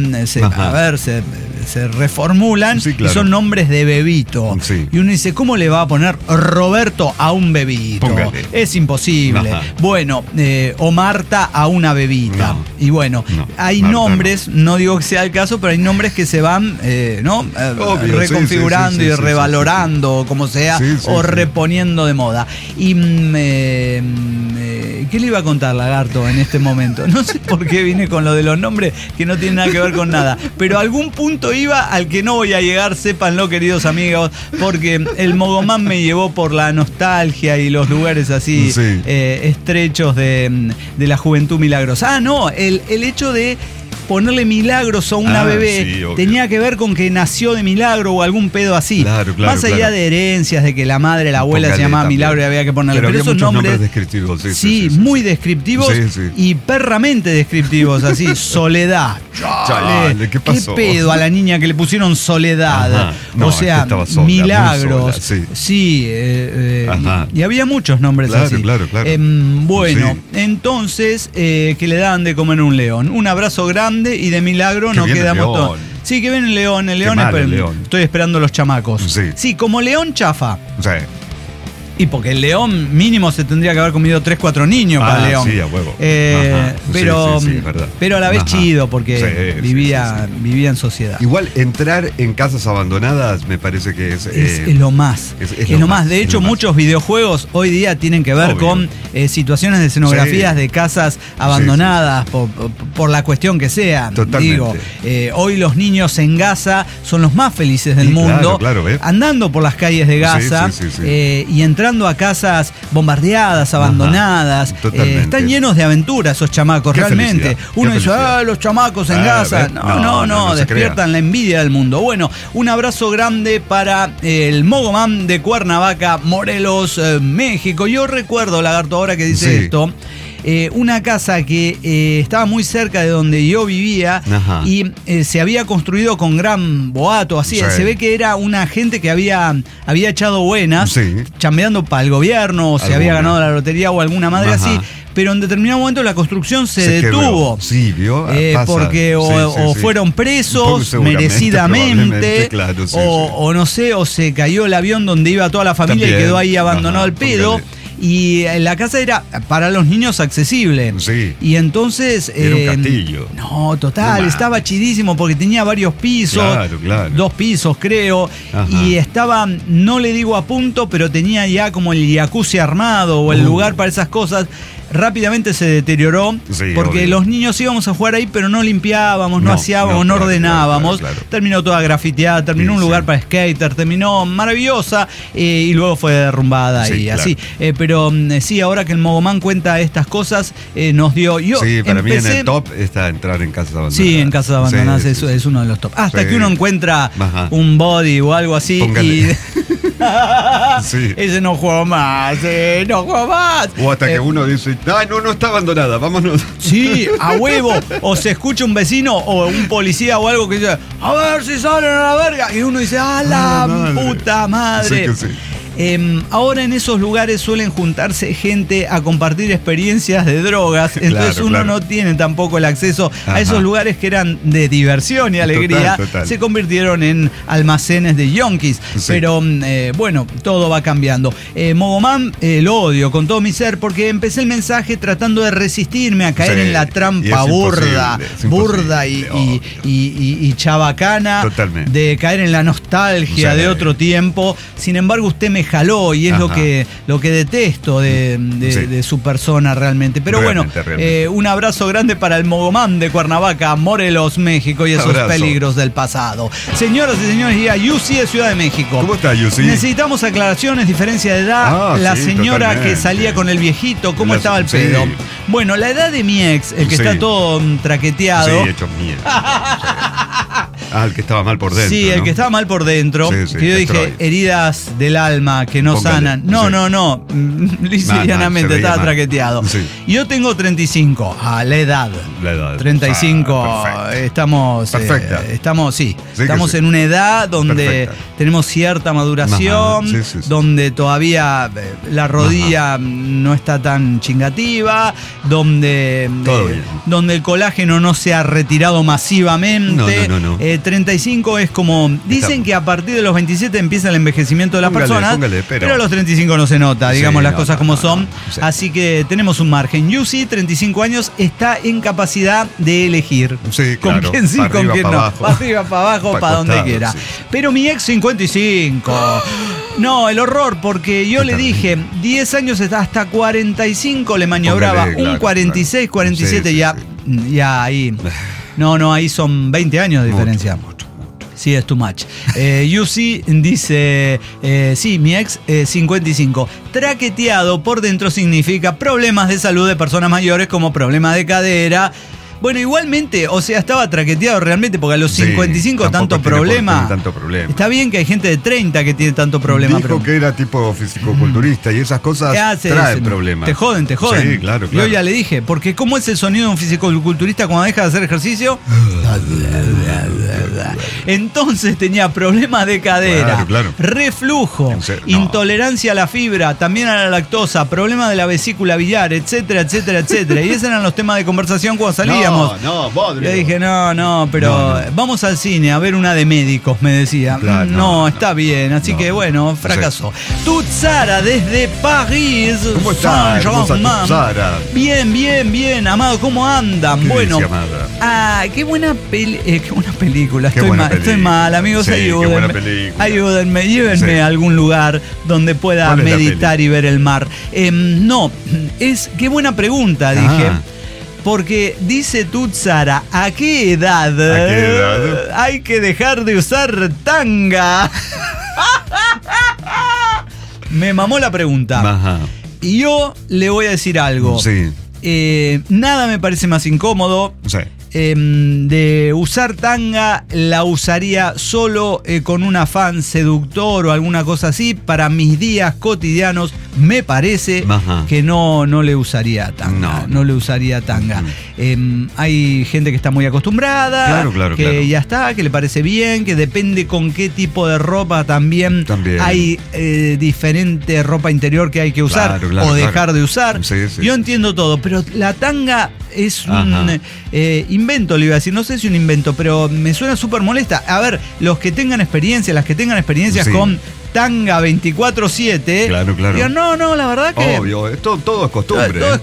reformulan y son nombres de bebito. Y uno dice, ¿cómo le va a poner Roberto a un bebito? Póngale. Es imposible. Bueno, o Marta a una bebita. Y bueno, hay nombres, no digo que sea el caso, pero hay nombres que se van reconfigurando y revalorando, como sea, o reponiendo de moda. Y ¿qué le iba a contar, Lagarto, en este momento? No sé por qué vine con lo de los nombres que no tienen nada que ver con nada, pero a algún punto iba al que no voy a llegar, sépanlo, queridos amigos, porque el Mogoman me llevó por la nostalgia y los lugares así estrechos de la juventud milagrosa. No, el hecho de ponerle Milagros a una bebé tenía que ver con que nació de milagro o algún pedo así. Más allá de herencias, de que la madre, la abuela se llamaba Milagro y había que ponerle. Pero esos nombres descriptivos. Muy descriptivos y perramente descriptivos, así. Soledad. Chale, ¿qué pasó? ¿Qué pedo a la niña que le pusieron Soledad? No, o sea, sola, Milagros. Y había muchos nombres así. Bueno, entonces, que le dan de comer un león. Un abrazo grande y de milagro nos quedamos todos. Sí, que viene el león. Estoy esperando los chamacos. Sí, como león chafa. Y porque el león mínimo se tendría que haber comido 3-4 niños para el león. Sí, a huevo. Pero a la vez chido, porque vivía en sociedad. Igual entrar en casas abandonadas me parece que es lo más. Es lo más. De hecho, muchos videojuegos hoy día tienen que ver con situaciones de escenografías de casas abandonadas por la cuestión que sea. Totalmente. Digo, hoy los niños en Gaza son los más felices del mundo, andando por las calles de Gaza y entrando a casas bombardeadas, abandonadas. Están llenos de aventuras esos chamacos. chamacos, realmente. Uno dice, los chamacos en Gaza. No, despiertan la envidia del mundo. Bueno, un abrazo grande para el Mogomán de Cuernavaca, Morelos, México. Yo recuerdo, Lagarto, ahora que dice esto, una casa que estaba muy cerca de donde yo vivía. Ajá. Y se había construido con gran boato, así. Sí. Se ve que era una gente que había echado buenas, chambeando para el gobierno, o se había ganado la lotería o alguna madre así. Pero en determinado momento la construcción se detuvo. Quebró. Sí, vio. Porque fueron presos merecidamente, claro, o no sé, o se cayó el avión donde iba toda la familia y quedó ahí abandonado al pedo. Y la casa era para los niños accesible. Sí. Y entonces... Era un castillo. No, total, estaba chidísimo porque tenía varios pisos. Claro. 2 pisos, creo. Ajá. Y estaba, no le digo a punto, pero tenía ya como el jacuzzi armado o el lugar para esas cosas. Rápidamente se deterioró porque los niños íbamos a jugar ahí, pero no limpiábamos, no hacíamos, no ordenábamos. Claro. Terminó toda grafiteada, terminó un lugar para skater, terminó maravillosa y luego fue derrumbada y así. Pero sí, ahora que el Mogomán cuenta estas cosas, nos dio... Para mí en el top está entrar en casas abandonadas. Sí, en casas abandonadas es uno de los top. Hasta que uno encuentra un body o algo así y... Ese no juego más, no juego más. O hasta que uno dice, ay, no está abandonada, vámonos. Sí, a huevo. O se escucha un vecino o un policía o algo que dice, a ver si salen a la verga. Y uno dice, ¡a la puta madre! Sí. Ahora en esos lugares suelen juntarse gente a compartir experiencias de drogas, entonces uno no tiene tampoco el acceso a esos lugares que eran de diversión y alegría. Total. Se convirtieron en almacenes de yonkis, pero bueno, todo va cambiando. Mogomán lo odio con todo mi ser porque empecé el mensaje tratando de resistirme a caer en la trampa burda y chabacana de caer en la nostalgia de otro tiempo. Sin embargo, usted me jaló y es lo que detesto de su persona realmente. Pero realmente. Un abrazo grande para el Mogomán de Cuernavaca, Morelos, México y esos peligros del pasado. Señoras y señores, y a Yusi de Ciudad de México. ¿Cómo está, Yusi? Necesitamos aclaraciones, diferencia de edad. La señora que salía con el viejito, ¿cómo estaba el pedo? Bueno, la edad de mi ex, el que está todo traqueteado. Sí, hecho mierda. El que estaba mal por dentro. Sí, el que estaba mal por dentro. Que yo dije, heridas del alma que no sanan. No. Lisa y llanamente estaba traqueteado. Sí. Yo tengo 35, la edad. 35, estamos en una edad donde tenemos cierta maduración, donde todavía la rodilla no está tan chingativa, donde el colágeno no se ha retirado masivamente. No. 35 es como, dicen que a partir de los 27 empieza el envejecimiento de las personas, pero a los 35 no se nota, digamos las cosas como son. Así que tenemos un margen. Yusi, 35 años, está en capacidad de elegir con quién sí, con quién no. Para arriba, para abajo, para donde quiera. Sí. Pero mi ex 55. No, el horror, porque yo le dije 10 años hasta 45 le maniobraba, un 46, 47 ya ahí. No, ahí son 20 años de diferencia. Mucho. Sí, es too much. Yusi dice, sí, mi ex 55. Traqueteado por dentro significa problemas de salud de personas mayores como problemas de cadera. Bueno, igualmente, o sea, estaba traqueteado realmente porque a los 55 tanto problema. Está bien que hay gente de 30 que tiene tanto problema. Dijo que era tipo fisicoculturista y esas cosas traen problemas. Te joden. Sí, claro. Yo ya le dije, porque ¿cómo es el sonido de un fisicoculturista cuando deja de hacer ejercicio? Entonces tenía problemas de cadera, reflujo, intolerancia a la fibra, también a la lactosa, problemas de la vesícula biliar, etcétera. Y esos eran los temas de conversación cuando salíamos. Le dije, pero vamos al cine a ver una de médicos, me decía. Está bien, así que bueno, fracasó. Tutsara desde París. ¿Cómo está, Tutsara? Bien, Amado, ¿cómo andan? Bueno, qué buena película. Estoy mal, amigos, ayúdenme, llévenme a algún lugar donde pueda meditar y ver el mar. Qué buena pregunta, dije. Porque dice Tutsara, ¿a qué edad hay que dejar de usar tanga? Me mamó la pregunta. Y yo le voy a decir algo. Nada me parece más incómodo. Sí. De usar tanga, la usaría solo con un afán seductor o alguna cosa así. Para mis días cotidianos me parece que no le usaría tanga. No le usaría tanga. Hay gente que está muy acostumbrada, que ya está, que le parece bien, que depende con qué tipo de ropa también. Hay diferente ropa interior que hay que usar o dejar de usar. Sí. Yo entiendo todo, pero la tanga es un invento, le iba a decir. No sé si un invento, pero me suena súper molesta. A ver, las que tengan experiencias con tanga 24/7. Claro. Digan, no, la verdad que... Obvio, todo es costumbre. Todo es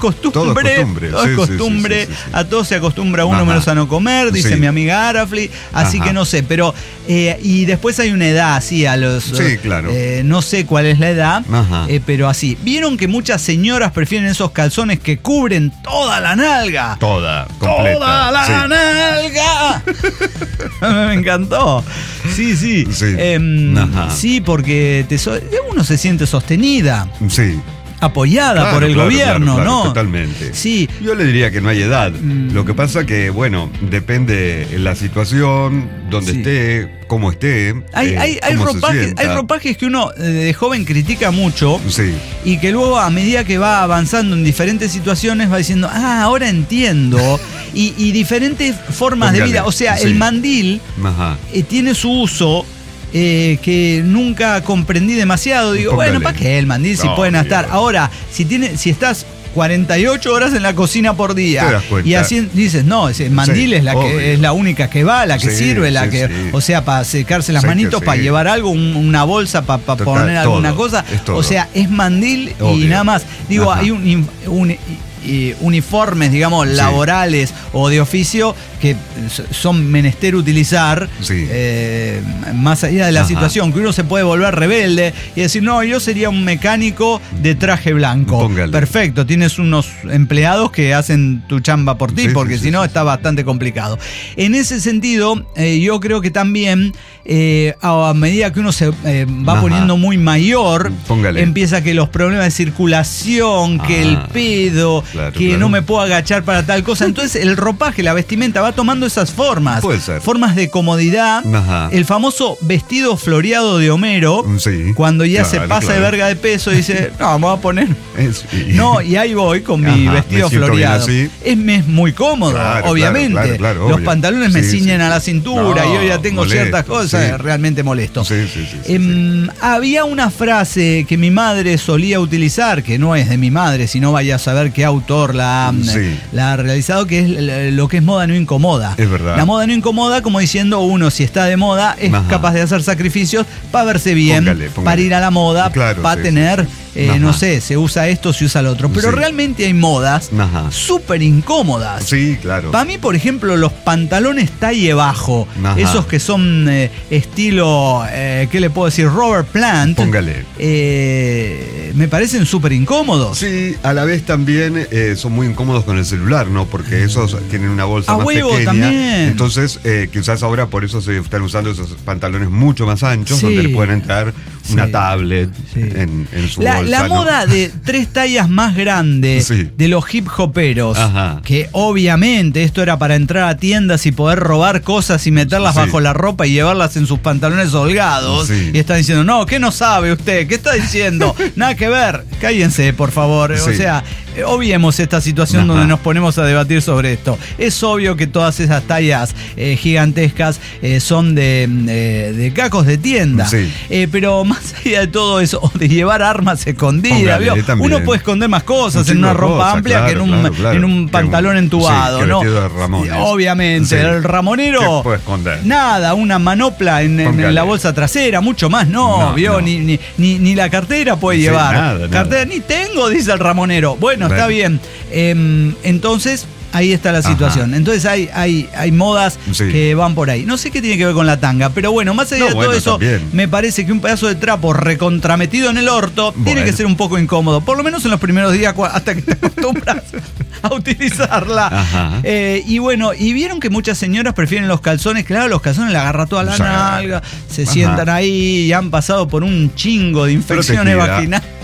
costumbre. A todo se acostumbra uno menos a no comer, dice mi amiga Arafli. Así que no sé, pero... y después hay una edad así a los... Sí, claro. No sé cuál es la edad, pero así. ¿Vieron que muchas señoras prefieren esos calzones que cubren toda la nalga? Toda, completa. ¡Toda la nalga! Me encantó. Sí. Sí, porque uno se siente sostenida. Sí. Apoyada por el gobierno, ¿no? Totalmente. Sí. Yo le diría que no hay edad. Lo que pasa que, bueno, depende de la situación, donde esté, cómo esté. Hay ropajes que uno de joven critica mucho. Sí. Y que luego, a medida que va avanzando en diferentes situaciones, va diciendo, ahora entiendo. y diferentes formas de vida. O sea, el mandil tiene su uso. Que nunca comprendí demasiado. Digo, bueno, ¿para qué el mandil si pueden estar? Ahora, si estás 48 horas en la cocina por día y así dices, no, ese mandil es la única que va, la que sirve, o sea, para secarse las manitos, para llevar algo, una bolsa para poner alguna cosa. O sea, es mandil y nada más. Digo, hay uniformes, digamos, laborales o de oficio que son menester utilizar más allá de la situación, que uno se puede volver rebelde y decir, no, yo sería un mecánico de traje blanco. Póngale. Perfecto, tienes unos empleados que hacen tu chamba por ti, porque si no está bastante complicado. En ese sentido, yo creo que también a medida que uno se va poniendo muy mayor, empieza que los problemas de circulación, que el pedo, que no me puedo agachar para tal cosa. Entonces el ropaje, la vestimenta va tomando esas formas. Puede ser. Formas de comodidad. El famoso vestido floreado de Homero, cuando ya se pasa de verga de peso y dice, no, me voy a poner... No, y ahí voy con mi vestido floreado. Es muy cómodo, obviamente. Los pantalones me ciñen a la cintura y yo ya tengo ciertas cosas realmente molesto. Había una frase que mi madre solía utilizar, que no es de mi madre, sino vaya a saber qué autor la ha realizado, que es lo que es moda no incomoda. Es verdad. La moda no incomoda, como diciendo, uno si está de moda es capaz de hacer sacrificios para verse bien, para ir a la moda, para tener... no sé, se usa esto, se usa lo otro. Pero realmente hay modas súper incómodas. Sí, claro. Para mí, por ejemplo, los pantalones talle bajo, esos que son estilo, ¿qué le puedo decir? Robert Plant. Me parecen súper incómodos. Sí, a la vez también son muy incómodos con el celular, ¿no? Porque esos tienen una bolsa más pequeña. También. Entonces, quizás ahora por eso se están usando esos pantalones mucho más anchos, donde le pueden entrar una tablet en su bolsa. La moda de 3 tallas más grande de los hip hoperos, que obviamente esto era para entrar a tiendas y poder robar cosas y meterlas bajo la ropa y llevarlas en sus pantalones holgados. Y están diciendo, no, ¿qué no sabe usted? ¿Qué está diciendo? Nada que ver. Cállense, por favor. O sea, obviemos esta situación donde nos ponemos a debatir sobre esto. Es obvio que todas esas tallas gigantescas son de cacos de tienda. Pero más allá de todo eso, de llevar armas escondidas, uno puede esconder más cosas en una ropa amplia que en un pantalón entubado, ¿no? Obviamente, el ramonero, ¿qué puede esconder? Nada, una manopla en la bolsa trasera, mucho más ni la cartera puede llevar. Cartera ni tengo, dice el ramonero. Bueno, está bien. Entonces, ahí está la situación. Entonces hay modas que van por ahí. No sé qué tiene que ver con la tanga, pero bueno, más allá de todo eso, me parece que un pedazo de trapo recontrametido en el orto tiene que ser un poco incómodo, por lo menos en los primeros días hasta que te acostumbras a utilizarla. Y bueno, y vieron que muchas señoras prefieren los calzones. Claro, los calzones le agarra toda la nalga, se sientan ahí y han pasado por un chingo de infecciones vaginales.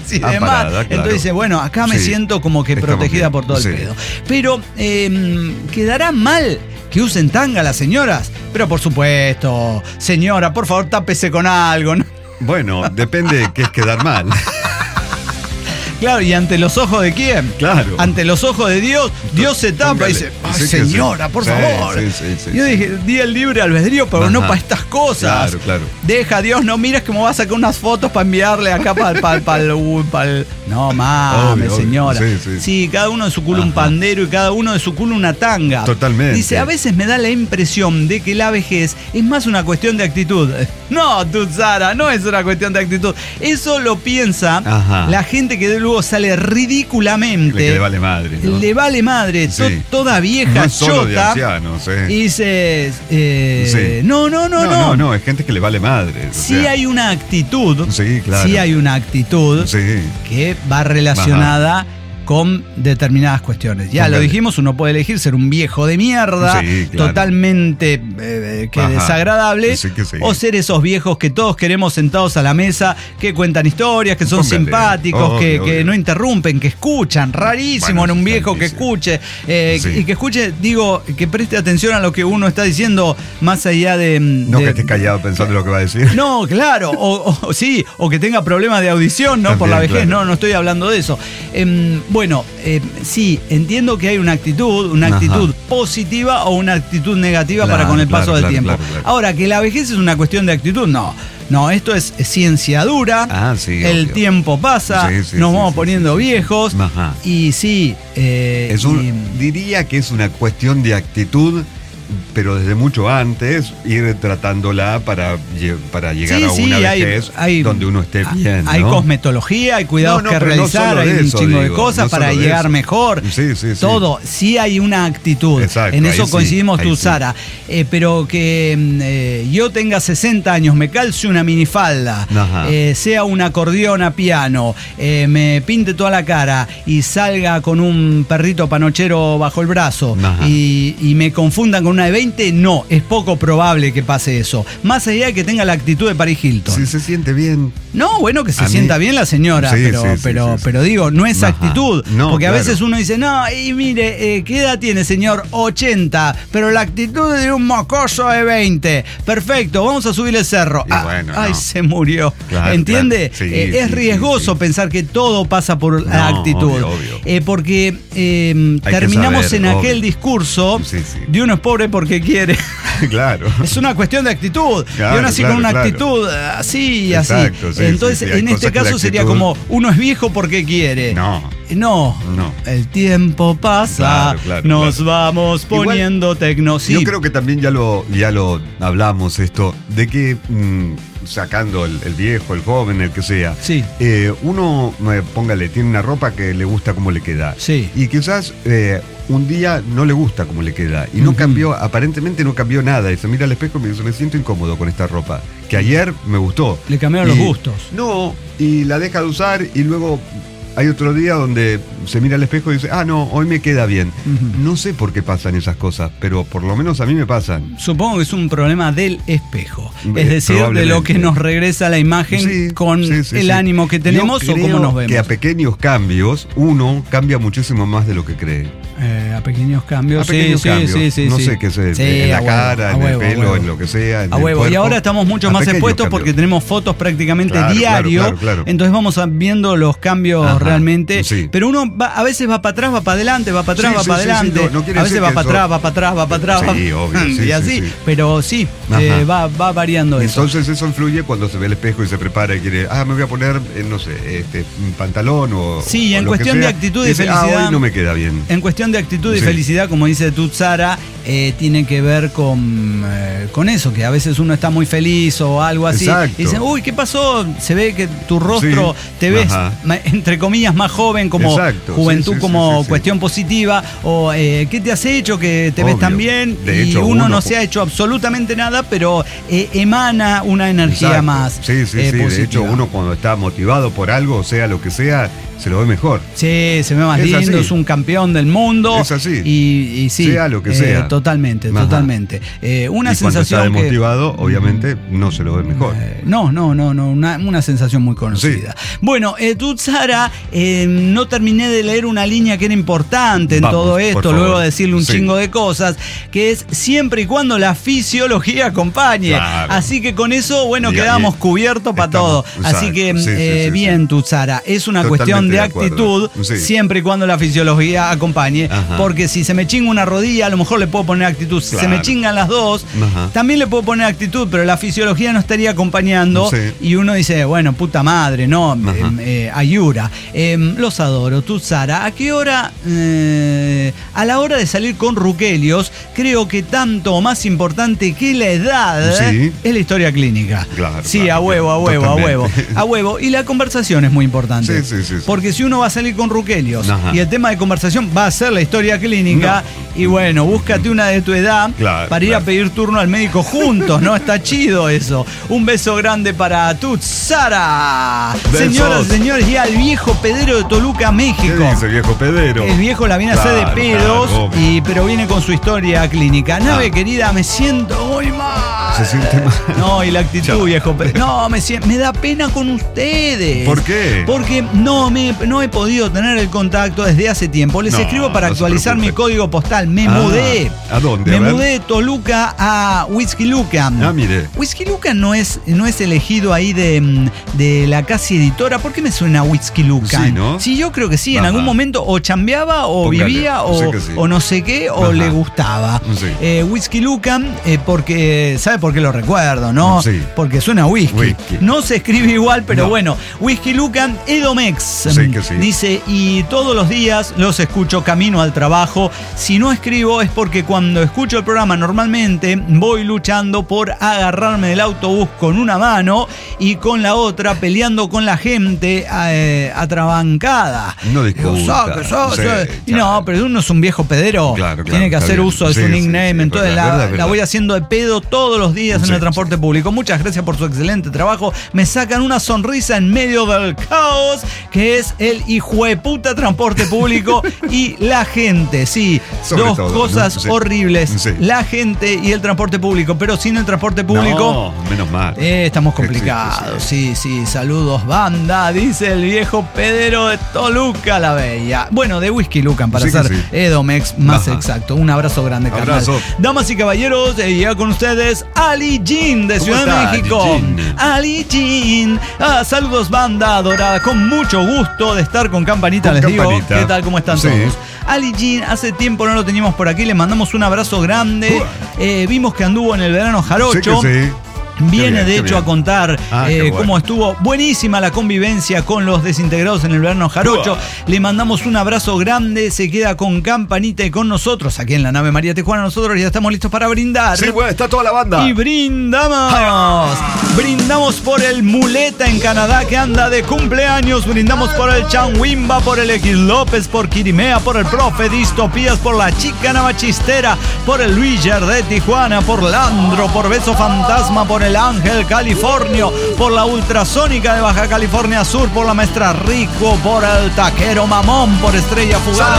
y demás. Claro. Entonces dice, bueno, acá me siento como que protegida por todo el pedo. Pero, ¿quedará mal que usen tanga las señoras? Pero por supuesto, señora, por favor, tápese con algo, ¿no? Bueno, depende de qué es quedar mal. Claro, ¿y ante los ojos de quién? Claro. Ante los ojos de Dios, Dios se tapa y dice, ay, señora, por favor. Sí. Yo dije, di el libre albedrío, pero no para estas cosas. Claro. Deja, Dios, no mires que me va a sacar unas fotos para enviarle acá para el... No mames, señora. Sí, cada uno de su culo un pandero y cada uno de su culo una tanga. Totalmente. Dice, a veces me da la impresión de que la vejez es más una cuestión de actitud. No, Tutsara, no es una cuestión de actitud. Eso lo piensa la gente que luego sale ridículamente. Que le vale madre, ¿no? Le vale madre. Toda vieja no es solo chota. De ancianos, y dice, no, es gente que le vale madre. Sí hay una actitud. Sí, claro. Sí hay una actitud que va relacionada con determinadas cuestiones. Ya lo dijimos, uno puede elegir ser un viejo de mierda, totalmente desagradable, o ser esos viejos que todos queremos sentados a la mesa, que cuentan historias, que son simpáticos, que no interrumpen, que escuchan. Rarísimo en un viejo que escuche, y que escuche, digo, que preste atención a lo que uno está diciendo, más allá de... No que esté callado pensando lo que va a decir. No, claro, o que tenga problemas de audición, ¿no? También, por la vejez, no estoy hablando de eso. Bueno, sí, entiendo que hay una actitud positiva o una actitud negativa para con el paso del tiempo. Claro. Ahora, que la vejez es una cuestión de actitud, no, esto es ciencia dura, el tiempo pasa, nos vamos poniendo viejos, y diría que es una cuestión de actitud, pero desde mucho antes ir tratándola para llegar a una vejez donde uno esté bien, ¿no? Hay cosmetología, hay cuidados que realizar, hay un chingo de cosas para llegar mejor. Todo, sí hay una actitud. Exacto, en eso coincidimos tú, Sara. Pero que yo tenga 60 años, me calce una minifalda, sea un acordeón a piano, me pinte toda la cara y salga con un perrito panochero bajo el brazo y me confundan con una de 20, no, es poco probable que pase eso. Más allá de que tenga la actitud de Paris Hilton. Si se siente bien. No, bueno, que se sienta bien la señora, pero digo, no es actitud. No, porque a veces uno dice, no, y mire, ¿qué edad tiene, señor? 80, pero la actitud de un mocoso de 20. Perfecto, vamos a subir el cerro. Se murió. Claro, ¿entiende? Claro. Es riesgoso pensar que todo pasa por la actitud. Obvio. Porque terminamos en aquel discurso de uno es pobre porque quiere. Claro. Es una cuestión de actitud. Yo nací con una actitud así y así. Entonces, en este caso sería como uno es viejo porque quiere. No. El tiempo pasa, nos vamos poniendo tecno. Yo creo que también ya lo hablamos esto, de que sacando el viejo, el joven, el que sea, uno, póngale, tiene una ropa que le gusta cómo le queda. Y quizás un día no le gusta cómo le queda. Y no cambió, aparentemente no cambió nada. Y se mira al espejo y me dice, me siento incómodo con esta ropa, que ayer me gustó. Le cambiaron los gustos. No, y la deja de usar y luego... Hay otro día donde se mira al espejo y dice, hoy me queda bien. No sé por qué pasan esas cosas, pero por lo menos a mí me pasan. Supongo que es un problema del espejo. Es decir, de lo que nos regresa la imagen con el ánimo que tenemos o cómo nos vemos. Que a pequeños cambios uno cambia muchísimo más de lo que cree. A pequeños cambios, sí. No sé qué sé, en la cara, en el pelo, en lo que sea. En el cuerpo. Y ahora estamos mucho más expuestos porque tenemos fotos prácticamente diario. Claro. Entonces vamos viendo los cambios realmente. Pero uno a veces va para atrás, va para adelante, va para atrás, va para adelante. A veces va para atrás, va para atrás, va para atrás. Sí, obvio. Y así. Pero va variando eso. Entonces eso influye cuando se ve el espejo y se prepara y quiere, me voy a poner, no sé, un pantalón o. Sí, en cuestión de actitud y felicidad. Hoy no me queda bien. En cuestión de actitud y felicidad, como dice Tutsara, tiene que ver con eso, que a veces uno está muy feliz o algo así. Y dicen, uy, ¿qué pasó? Se ve que tu rostro te ves, entre comillas, más joven, como juventud, como cuestión positiva, o ¿qué te has hecho que te ves tan bien? De hecho, uno no se ha hecho absolutamente nada, pero emana una energía más positiva. De hecho, uno cuando está motivado por algo, sea lo que sea, se lo ve mejor. Sí, se ve más lindo, es un campeón del mundo. Es así. Y sí, sea lo que sea. Totalmente. Una y sensación cuando está desmotivado, obviamente, no se lo ve mejor. No, una sensación muy conocida. Sí. Bueno, Tutsara, no terminé de leer una línea que era importante en todo esto, luego de decirle un chingo de cosas, que es siempre y cuando la fisiología acompañe. Claro. Así que con eso, bueno, quedamos cubiertos para todo. Así que, bien, Tutsara, es una cuestión de actitud, siempre y cuando la fisiología acompañe. Ajá. Porque si se me chinga una rodilla, a lo mejor le puedo poner actitud. Si se me chingan las dos, también le puedo poner actitud, pero la fisiología no estaría acompañando. Y uno dice, bueno, puta madre, no, ayura. Los adoro. Tutsara, ¿a qué hora? A la hora de salir con Ruquelios, creo que tanto o más importante que la edad es la historia clínica. Claro, sí, a huevo. Y la conversación es muy importante. Sí. Porque si uno va a salir con Ruquelios y el tema de conversación va a ser la historia clínica, y bueno, búscate una de tu edad para ir a pedir turno al médico juntos, ¿no? Está chido eso. Un beso grande para Tutsara. Señoras y señores, y al viejo pedero de Toluca, México. ¿Qué dice el viejo pedero? El viejo la viene a hacer de pedos, pero viene con su historia clínica. Nave querida, me siento muy mal. Se siente mal. No, y la actitud, viejo pedero. No, me da pena con ustedes. ¿Por qué? Porque no he podido tener el contacto desde hace tiempo. Les escribo para actualizar mi código postal. Me mudé. ¿A dónde? Me mudé de Toluca a Whisky Lucan. Mire. Whisky Lucan no es elegido ahí de la casi editora. ¿Por qué me suena Whisky Lucan? Sí, ¿no? Sí, yo creo que sí. En algún momento o chambeaba o vivía o no sé qué, o le gustaba. Whisky Lucan, porque ¿sabe por qué lo recuerdo, no? Sí. Porque suena whisky. No se escribe igual, pero bueno. Whisky Lucan, Edomex. Dice, y todos los días los escucho camino al trabajo. Si no escribo es porque cuando escucho el programa normalmente voy luchando por agarrarme del autobús con una mano y con la otra peleando con la gente atrabancada. No discuta. No, pero uno es un viejo pedero. Claro, tiene que hacer uso de su nickname. Entonces la voy haciendo de pedo todos los días en el transporte público. Muchas gracias por su excelente trabajo. Me sacan una sonrisa en medio del caos que es el hijueputa transporte público y la gente. Sí, dos cosas horribles. La gente y el transporte público. Pero sin el transporte público, menos mal. Estamos complicados. Sí. Saludos, banda, dice el viejo pedero de Toluca la Bella. Bueno, de Whisky Lucan, para ser Edomex más exacto. Un abrazo grande, carnal. Damas y caballeros, llega con ustedes Ali Jean de Ciudad de México. Ali Jean. Saludos, banda adorada. Con mucho gusto de estar con Campanita, les digo. ¿Qué tal? ¿Cómo están todos? Ali Jean, hace tiempo no lo teníamos por aquí. Le mandamos un abrazo grande. Vimos que anduvo en el verano jarocho. Viene de hecho a contar cómo estuvo buenísima la convivencia con los desintegrados en el verano jarocho. Le mandamos un abrazo grande. Se queda con Campanita y con nosotros aquí en la nave María Tijuana. Nosotros ya estamos listos para brindar. Sí, bueno, está toda la banda. Y brindamos. Brindamos por el Muleta en Canadá que anda de cumpleaños. Brindamos por el Chanwimba, por el X López, por Quirimea, por el Profe Distopías, por la Chica Navachistera, por el Luiger de Tijuana, por Landro, por Beso Fantasma, por el Ángel Californio, por la Ultrasónica de Baja California Sur, por la Maestra Rico, por el Taquero Mamón, por Estrella Fugaz.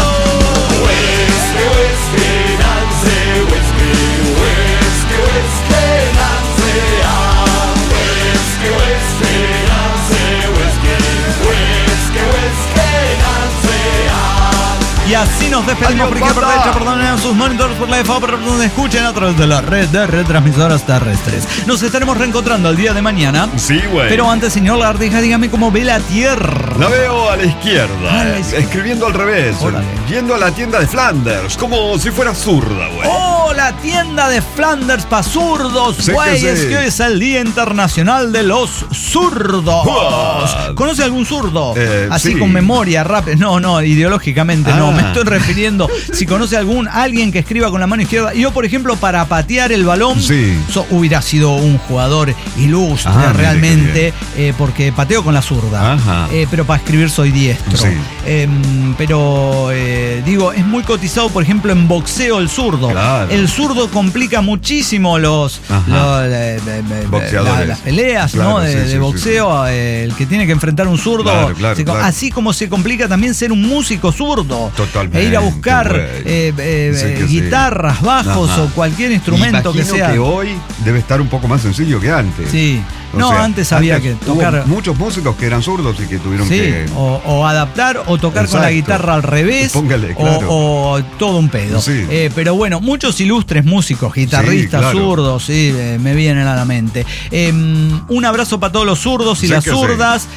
Y así nos despedimos. Perdonen sus monitores por la FAO, pero donde escuchen a través de la red de retransmisoras terrestres. Nos estaremos reencontrando el día de mañana. Sí, güey. Pero antes, señor Lardija, dígame cómo ve la Tierra. La veo a la izquierda, escribiendo al revés. Yendo a la tienda de Flanders, como si fuera zurda, güey. ¡Oh, la tienda de Flanders para zurdos, güey! Es que hoy es el Día Internacional de los Zurdos. ¿Conoce algún zurdo? Así con memoria rápida. No, ideológicamente no. Me estoy refiriendo, si conoce alguien que escriba con la mano izquierda. Yo, por ejemplo, para patear el balón, hubiera sido un jugador ilustre realmente, porque pateo con la zurda. Pero para escribir soy diestro. Pero digo, es muy cotizado, por ejemplo, en boxeo el zurdo. El zurdo complica muchísimo las peleas, claro, ¿no? de boxeo. Sí. El que tiene que enfrentar un zurdo. Claro. Así como se complica también ser un músico zurdo. Totalmente. E ir a buscar guitarras, bajos o cualquier instrumento que sea. Que hoy debe estar un poco más sencillo que antes. Sí. Antes había que tocar. Muchos músicos que eran zurdos y que tuvieron que. O adaptar o tocar con la guitarra al revés. Póngale, claro. O todo un pedo. Sí. Pero bueno, muchos ilustres músicos, guitarristas, zurdos, sí, me vienen a la mente. Un abrazo para todos los zurdos y las zurdas.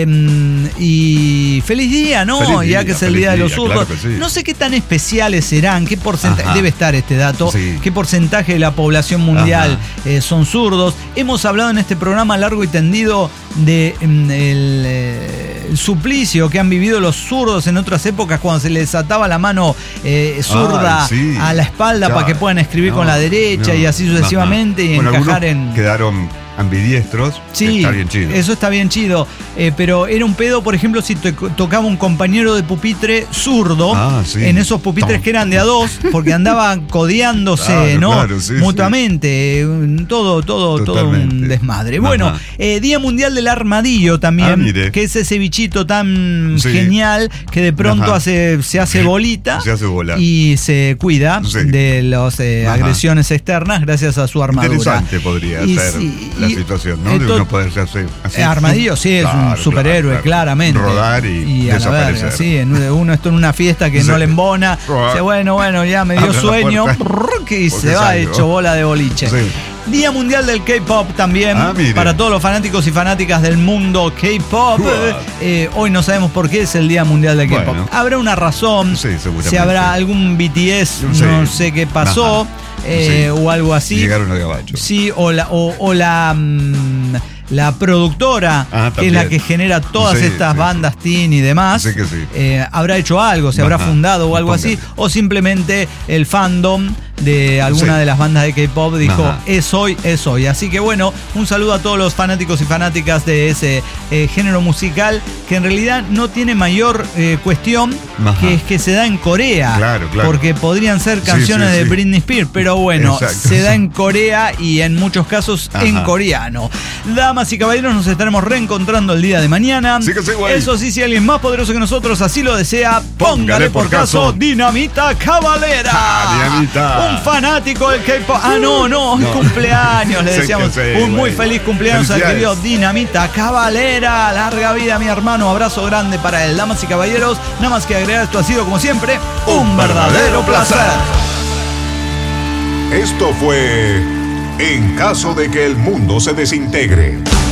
Y feliz día, ¿no? Feliz día, ya que es el día de los zurdos. Claro, no sé qué tan especiales serán, qué porcentaje, debe estar este dato, qué porcentaje de la población mundial son zurdos. Hemos hablado en este programa largo y tendido de el suplicio que han vivido los zurdos en otras épocas cuando se les ataba la mano zurda a la espalda para que puedan escribir con la derecha y así sucesivamente y encajar en... Quedaron ambidiestros. Sí, está bien chido. Eso está bien chido. Pero era un pedo, por ejemplo, si tocaba un compañero de pupitre zurdo, en esos pupitres que eran de a dos, porque andaban codeándose, mutuamente. Todo un desmadre. Bueno, Día Mundial del Armadillo también, que es ese bichito tan genial que de pronto se hace bolita. Se hace bola. Y se cuida de las agresiones externas gracias a su armadura. Interesante podría ser la situación, ¿no? De uno poderse hacer así. Armadillo es un superhéroe, claramente. Rodar y desaparecer. Uno está en una fiesta que no le embona. Dice, bueno, ya me dio sueño. Y se va hecho bola de boliche. Día Mundial del K-Pop también, para todos los fanáticos y fanáticas del mundo K-Pop. Hoy no sabemos por qué es el Día Mundial del K-Pop. Habrá una razón, si habrá algún BTS, no sé qué pasó. O algo así. Llegaron a Gabacho. Sí, o la productora, que es la que genera todas estas bandas teen y demás, habrá hecho algo, se habrá fundado o algo así, o simplemente el fandom de alguna de las bandas de K-pop dijo, es hoy. Así que bueno, un saludo a todos los fanáticos y fanáticas de ese género musical, que en realidad no tiene mayor cuestión, que es que se da en Corea. Claro. Porque podrían ser canciones de Britney Spears, pero bueno, se da en Corea y en muchos casos en coreano. Damas y caballeros, nos estaremos reencontrando el día de mañana. Eso sí, si alguien más poderoso que nosotros así lo desea, póngale por caso Dinamita Cavalera. Dinamita. Un fanático del K-pop. No, cumpleaños, le deseamos un muy feliz cumpleaños al querido Dinamita Cavalera. Larga vida, mi hermano. Abrazo grande para él. Damas y caballeros, nada más que agregar, esto ha sido como siempre un verdadero placer. Esto fue En caso de que el mundo se desintegre.